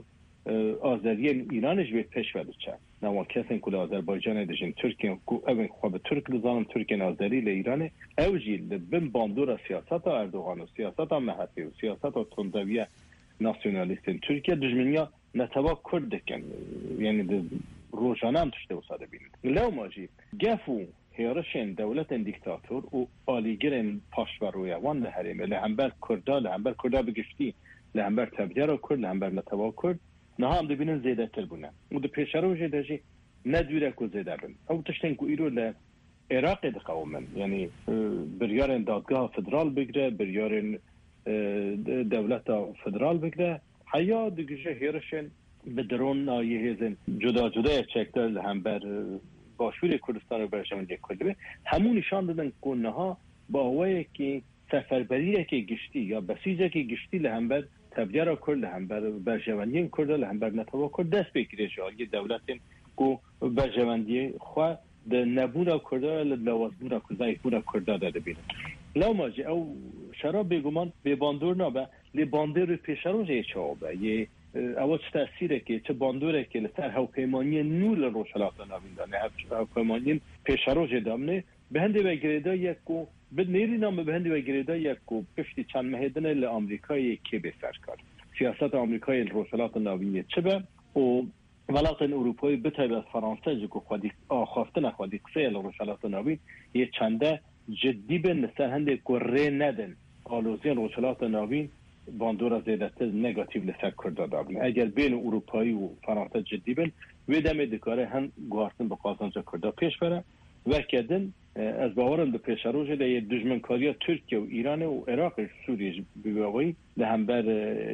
آذریان ایرانش به پیش ورد چه نوان کسین کل آذربایجان دژن ترکیه کو اون خواب ترک لزانم ترکیه آذری ل ایران اوجی بن باندور سیاست اردوغان و سیاست مهدی و سیاست تندویه ناسیونالیست ترکیه دشمنیا نتوا کرد کن یعنی روزانه هم تشته وساده بینید لو ماجی گفو هیرشن دولت دیکتاتور و آلیگرن پاشورویا وان لحریم لهمبر کردا لهمبر کردا بگشتی لهمبر تبجر کرد لهمبر نتوا کرد نه هم دبینن زیاده تر بونه و د پیشرو جدی ندویره کو زیاده بن او تشتن کو ایرو ل عراق دقومن یعنی بریارن دادگاه فدرال بگیره بریارن دولت فدرال بگیره حیا دیگه هیرشن به درون نایهزن جدا جدا چکتر لهمبر باشور کردستان و برشمندی کردی همون نشان دادن که نها با هوایی که سفربریه که گشتی یا بسیجه که گشتی لهمبر تبجر کرد لهمبر برشمندی کرد لهمبر نتوا کرد دست بگیره جایی دولت که برشمندی خواه ده نبونا کرده لوازبونا کرده بونا کرده داده بینه لو ماجی او شراب بگمان به باندور نابه لی باندور پیشرو جه چابه یه اول تأثیره که چه باندوره که لسر هاوپیمانی نور روشلات ناوین دانه هاوپیمانی پیشرو جه دامنه به هنده و گریده یک کو به نیری نامه به هنده و گریده یک کو پشتی چند مهدنه لامریکای که به سرکار سیاست آمریکای روشلات ناوینیه چه به و ولاتن اروپایی بتاید از فرانسه جو خودی آخواسته نخوادی قصه روشلات ناوین یه چنده جدی به نسر هنده که ره ندن آلوزین روشلات ناوین باندورا زیادتر نگاتیو لسر کرده دابن اگر بین اروپایی و فرانسه جدی بن ویدم دکاره هم گوارتن به قازانجا کرده پیش بره و کدن از باورم به پیش رو جده یه دشمنکاری ترکیه و ایران و عراق سوریه بیوایی ده هم بر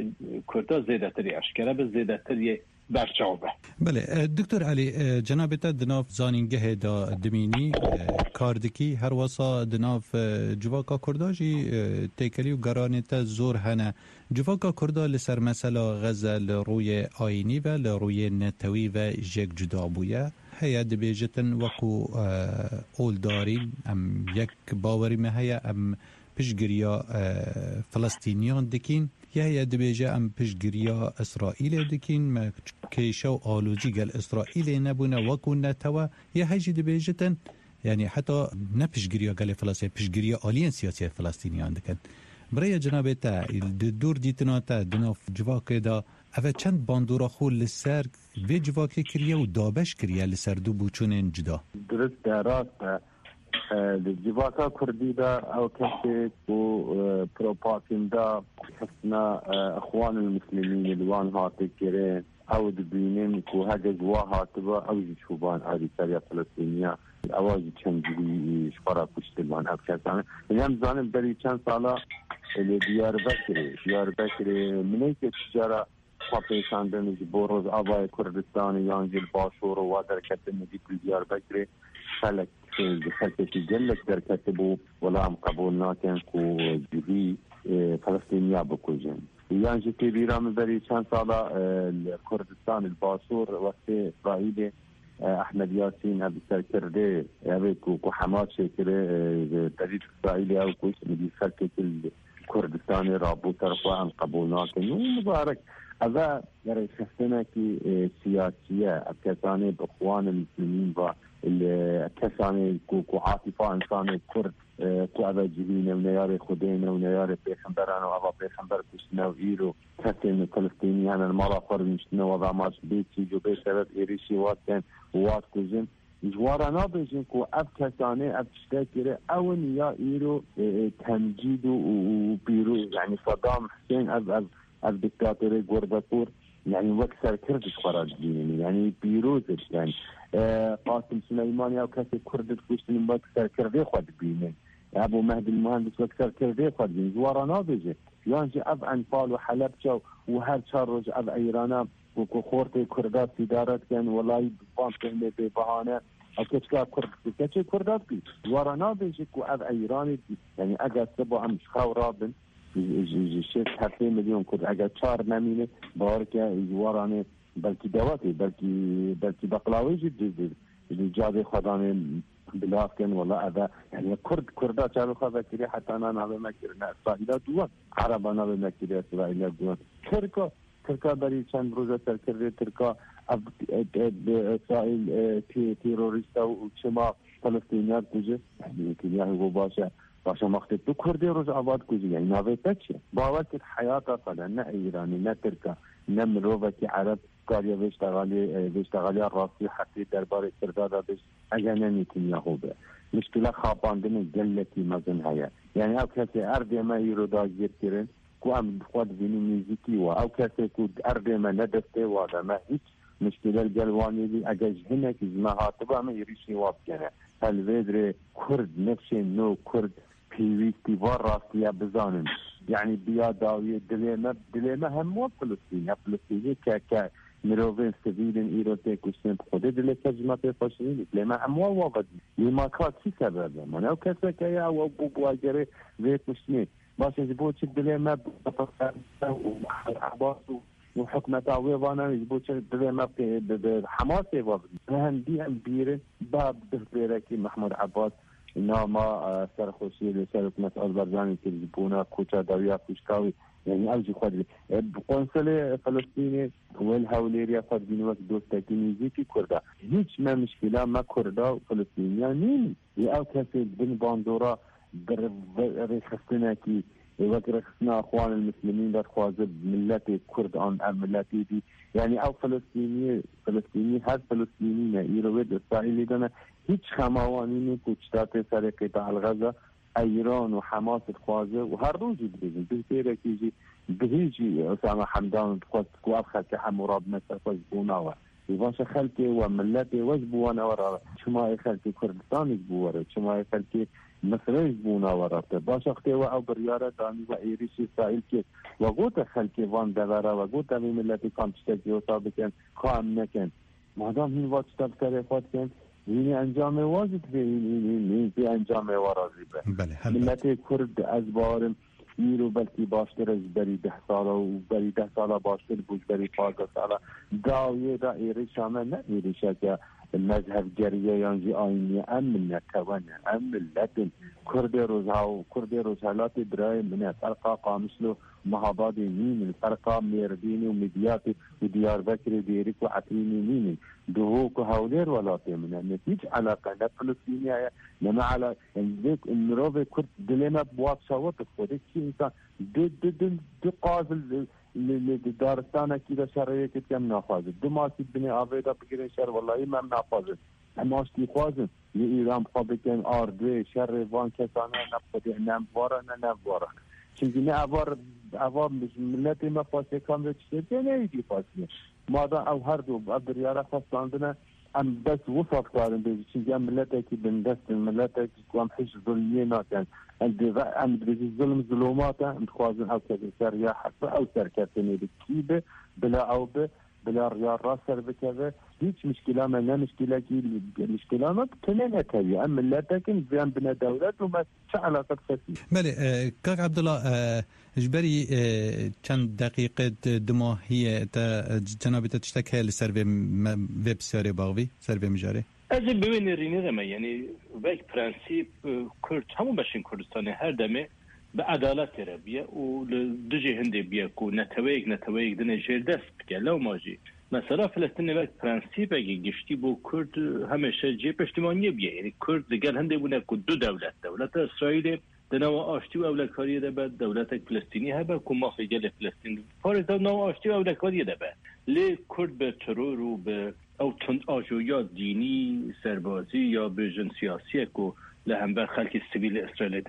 کرده زیادتری اشکره به زیادتری برچاوبه. بله دکتر علی جناب تا دناف زانینگه دا دمینی کاردکی هر واسا دناف جواکا کرداجی تیکلی و گرانه تا زور هنه جواکا کردا لسر مثلا غزل روی آینی و لروی نتوی و جک جدا بویه هیا دبیجتن وکو اول دارین ام یک باوری ما هیا ام پشگریا فلسطینیان دکین یا یا دبیجه ام پشگریا اسرائیل دکین که شو آلوجی گل اسرائیل نبونه وکو نتوا یا هجی دبیجتن یعنی حتی نه پشگریا گل فلسطین پشگریا آلین سیاسی فلسطینیان دکن برای جناب تا دور دیتنا تا دناف جواک دا اوه چند باندورا خو لسر و جواک کریه و دابش کریه لسر دو بوچون جدا درست راست جواکا کردی دا او کسی کو پروپاگندا حسنا اخوان المسلمین الوان هاتی کرین او دبینین کو هجا جوا هاتبا او جشوبان آدی سریا فلسطینیا اواجی چندی شپارا پشت الوان او کسانه یعنی هم زانم بری چند سالا دیار بکری دیار بکری منی که تجارا پاپیشاندن بروز آبای کردستان یانجل باشور و وادر کتن مدی دیار بکری خلق خلقی جلک در کتبو ولا هم قبول ناکن کو جوی فلسطینیا بکوجن یانجی که بیرام بری چند سالا کردستان الباشور وقت اسرائیل احمد یاسین ابی سر کرده ابی کو حماس شکره تجید اسرائیل او کوش مدی خلقی کردستان رابو طرفا هم قبول ناکن مبارک هذا يعني شخصنا كي سياسية كساني بإخوان المسلمين و كساني كو عاطفة إنساني كرد كو أبا جبينة ونياري خدينة ونياري بيخنبران وأبا بيخنبر كشنا وإيرو كسين فلسطيني أنا المرة فرمشنا وضع ماش بيتي جو بيسبب إيريشي واتن وات كجن جوارا نابجن كو أب كساني أب تشتاكري أون يا إيرو تمجيد وبيرو يعني صدام حسين أب أب از دیکتاتوری گورداتور یعنی وکسر کردش خراج دینی یعنی پیروز یعنی قاسم سلیمانی او کسی کرد کشتن وکسر کرده خود بینن ابو مهدی المهندس وکسر کرده خود بینن زوارنا بجه یعنی اب انفال و حلب جو و هر چهار روز اب ایرانا و خورت کردات سیدارت کن ولای بان کنه به بهانه او کچکا کرد کچه کردات بی زوارنا بجه که اب ایرانی یعنی اگر سبا هم شخاو رابن شش هفته میلیون کرد اگر چهار نمینه بار که جوارانه بلکی دواتی بلکی بلکی بقلاوی جدید جاد خدانه بلاف کن ولا ادا یعنی کرد کردا چالو خدا کری حتی انا نابه مکر نه اسرائیل دوان عربا نابه مکر اسرائیل دوان ترکا ترکا بری چند روز سرکرده ترکا اسرائیل تیروریست و چما فلسطینیات کجه که یهو باشه باشه وقتی تو کردی روز آباد کجه یعنی نوی تچه باور که حیات اصلا نه ایرانی نه ترکا نه مروه که عرب کاری بشتغالی بشتغالی راستی حقی درباره کردادا بش اگر نمیتونی یهو به مشکل خواباندن گلتی مزن هیا یعنی او کسی ارد ما ایرو داگیر کرن کو ام خود بینی میزیکی و او کسی کو ارد ما ندسته و آدم هیچ مشکل الجلوانی دی اگر جهنه که زمها تبا ما یریشی واب کنه هلویدر کرد نفش نو کرد پیویستی و راستی بزانن یعنی بیا داوی دلیمه دلیمه هم و فلسطینی فلسطینی که که مروفين سبيلين إيروتي كوسين بخودي دلي كجمة فاشلين لما أموا وقت لما كات في سبب ما نو كسر كيا أو أبو بواجري زيت مشني باش يجيبوا شد دلي ما بفكر وعباس وحكمة عويضانا يجيبوا شد دلي ما بحماس يوافق هندي أمبير باب بخبيركي محمود عباس إنما سرخوشي لسرق مسألة برجاني تجيبونا كوتا داويا كوشكاوي يعني أوجي خادري بقنصلة فلسطيني والهوليريا فردين وقت دوستاكين يجيكي كردا هيش ما مشكلة ما كردا وفلسطينيين يأو كاسي بن باندورا برخصتنا كي وقت رخصنا أخوان المسلمين در خوازب ملتي كرد عن ملتي دي يعني أو فلسطيني فلسطيني هاد فلسطيني إيرويد إسرائيلي دانا هيش خماوانيني كوشتات سر قطاع الغزة ایران و حماس خوازه و هر روزی بگیم بسیاره کیجی بهیجی اسامه حمدان خواست کو افخر که حموراب مثل خواست بوناوه باشه خلقی و ملتی وش بوانا ورا شما خلقی کردستان بواره شما خلقی مصر بونا ورا باشه اختی و او بریاره دانی و ایریش اسرائیل که و گوت خلقی وان دواره و گوت اوی ملتی کامشتگی و سابقین قائم نکن مادام این وقت تب سر خود کن یعنی انجام واجد به این این انجام وارازی به ملت کرد از بارم ایرو بلکی باشتر از بری ده ساله و بری ده ساله باشتر بوج بری پازده ساله داویه دا ایریش همه نه ایریشه که مذهب گریه یانجی آینی ام ملت کوانه ام ملت کرد روزها و کرد روزهالات برای من فرقا قامشلو محاباد مين فرقا ميرديني ومدياتي وديار بكر ديريك وعتريني مين دهوك وهولير ولا تيمنا نتيج علاقة لا فلسطينية لما على ذيك المروفي كنت دلما بواق شوط خودك شي انسان دو دو دو دو قازل لدارستانا كده شرعية كتكم نافذ دو ماسي بني آفيدا بكرين شر والله ما نافذ اما اشتي خوازن لإيران بخابكين آردوي شر وان كسانا نفذ نموارا نموارا چیزی نه اوار اوار ملت ما فاصله کام رو چیزی نمیدی فاصله ماذا او هر دو ابریارا خاصاندنا ام بس وصف کارن به چیزی ملت کی بندست ملت کی قام حج ظلمیه ناکن اند ام بریز ظلم ظلمات ام خوازن او کذا سریا حتى او سرکتنی بکیبه بلا او بلا رياض راسر بكذا هيك مشكلة ما لا مشكلة كي المشكلة ما بتنين تبي أما لا تكن زين بنا دولات وما شعلا تكفي. بله كاك عبد الله إجباري كان دقيقة دماء هي جنابي تشتكي لسرفي ويب سيري باغي سرفي مجاري. أجل ببين ريني ما يعني ويك برانسيب كرد همو باشين كردستاني هر دمه بعدالت ربيه ولدجي هندي بيكو نتويق نتويق دنا جير دست بكي لو ماجي مثلا فلسطين وقت برانسيب اگه گشتي بو كرد همشه جي پشتیمانیه بيه يعني كرد دقال هندي بونه كو دو دولت دولت اسرائيل دنا و آشتی و اولکاری ده بعد دولت فلسطینی هبه که ما خیلی فلسطین فارغ از نو آشتی و اولکاری ده بعد لی کرد به ترور و به او تند آجویا دینی سربازی یا بیژن سیاسی که لهم بر خلق سیویل اسرائیل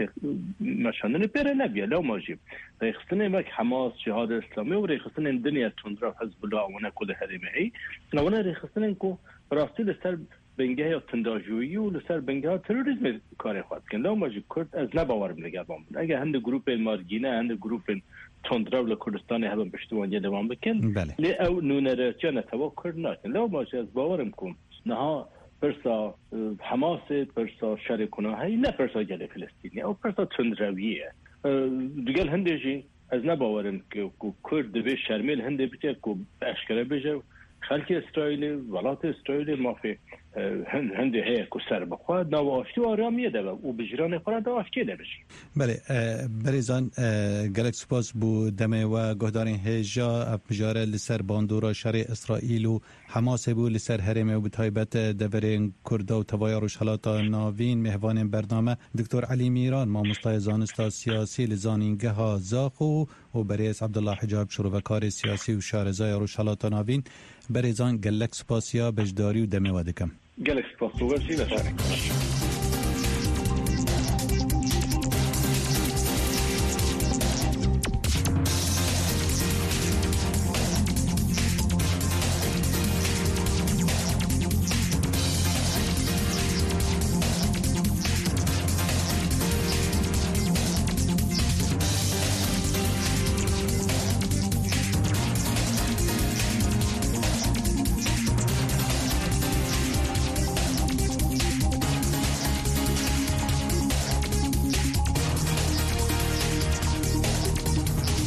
مشانن پیره نبیه لو ماجیم ریخستن مک حماس جهاد اسلامی و ریخستن دنیا تندرا حزب الله و نکل هریمهی نونا ریخستن کو راستی لسر بنگه یا تنداجویی و لسر بنگه ها تروریسم کار خواهد کن لو ماجی کرد از نباورم نگربان بود اگه هند گروپ مارگینه هند گروپ تندرا و لکردستانی هم بشتوانی دوام بکن بله. لی او نونراتیا نتوا کرد نکن لو ماجی از باورم کن نها پرسا حماس پرسا شرکونه هایی نه پرسا جل فلسطینی او پرسا تندرویه دیگل هنده جی از نباورم که کرد به شرمیل هنده بیته که اشکره بجه خلق اسرائیل ولات اسرائیل مافی هند هند هي كسر بخوا نوافتی آرامیه ده و بجران خورد آفتی ده بشی. بله بریزان گلک سپاس بو دمه و گهدارین هجا مجاره لسر باندورا شرع اسرائیل و حماس بو لسر حرمه و بتایبت دورین کرد و توای روشحالاتا ناوین مهوان برنامه دکتر علی میران ما مستای زانستا سیاسی لزانینگه ها زاخو و بریز عبدالله حجاب شروع سیاسی و شارزای روشحالاتا ناوین بریزان گلک سپاسیا بجداری و دمه و دکم گلک سپاس و برسی بساره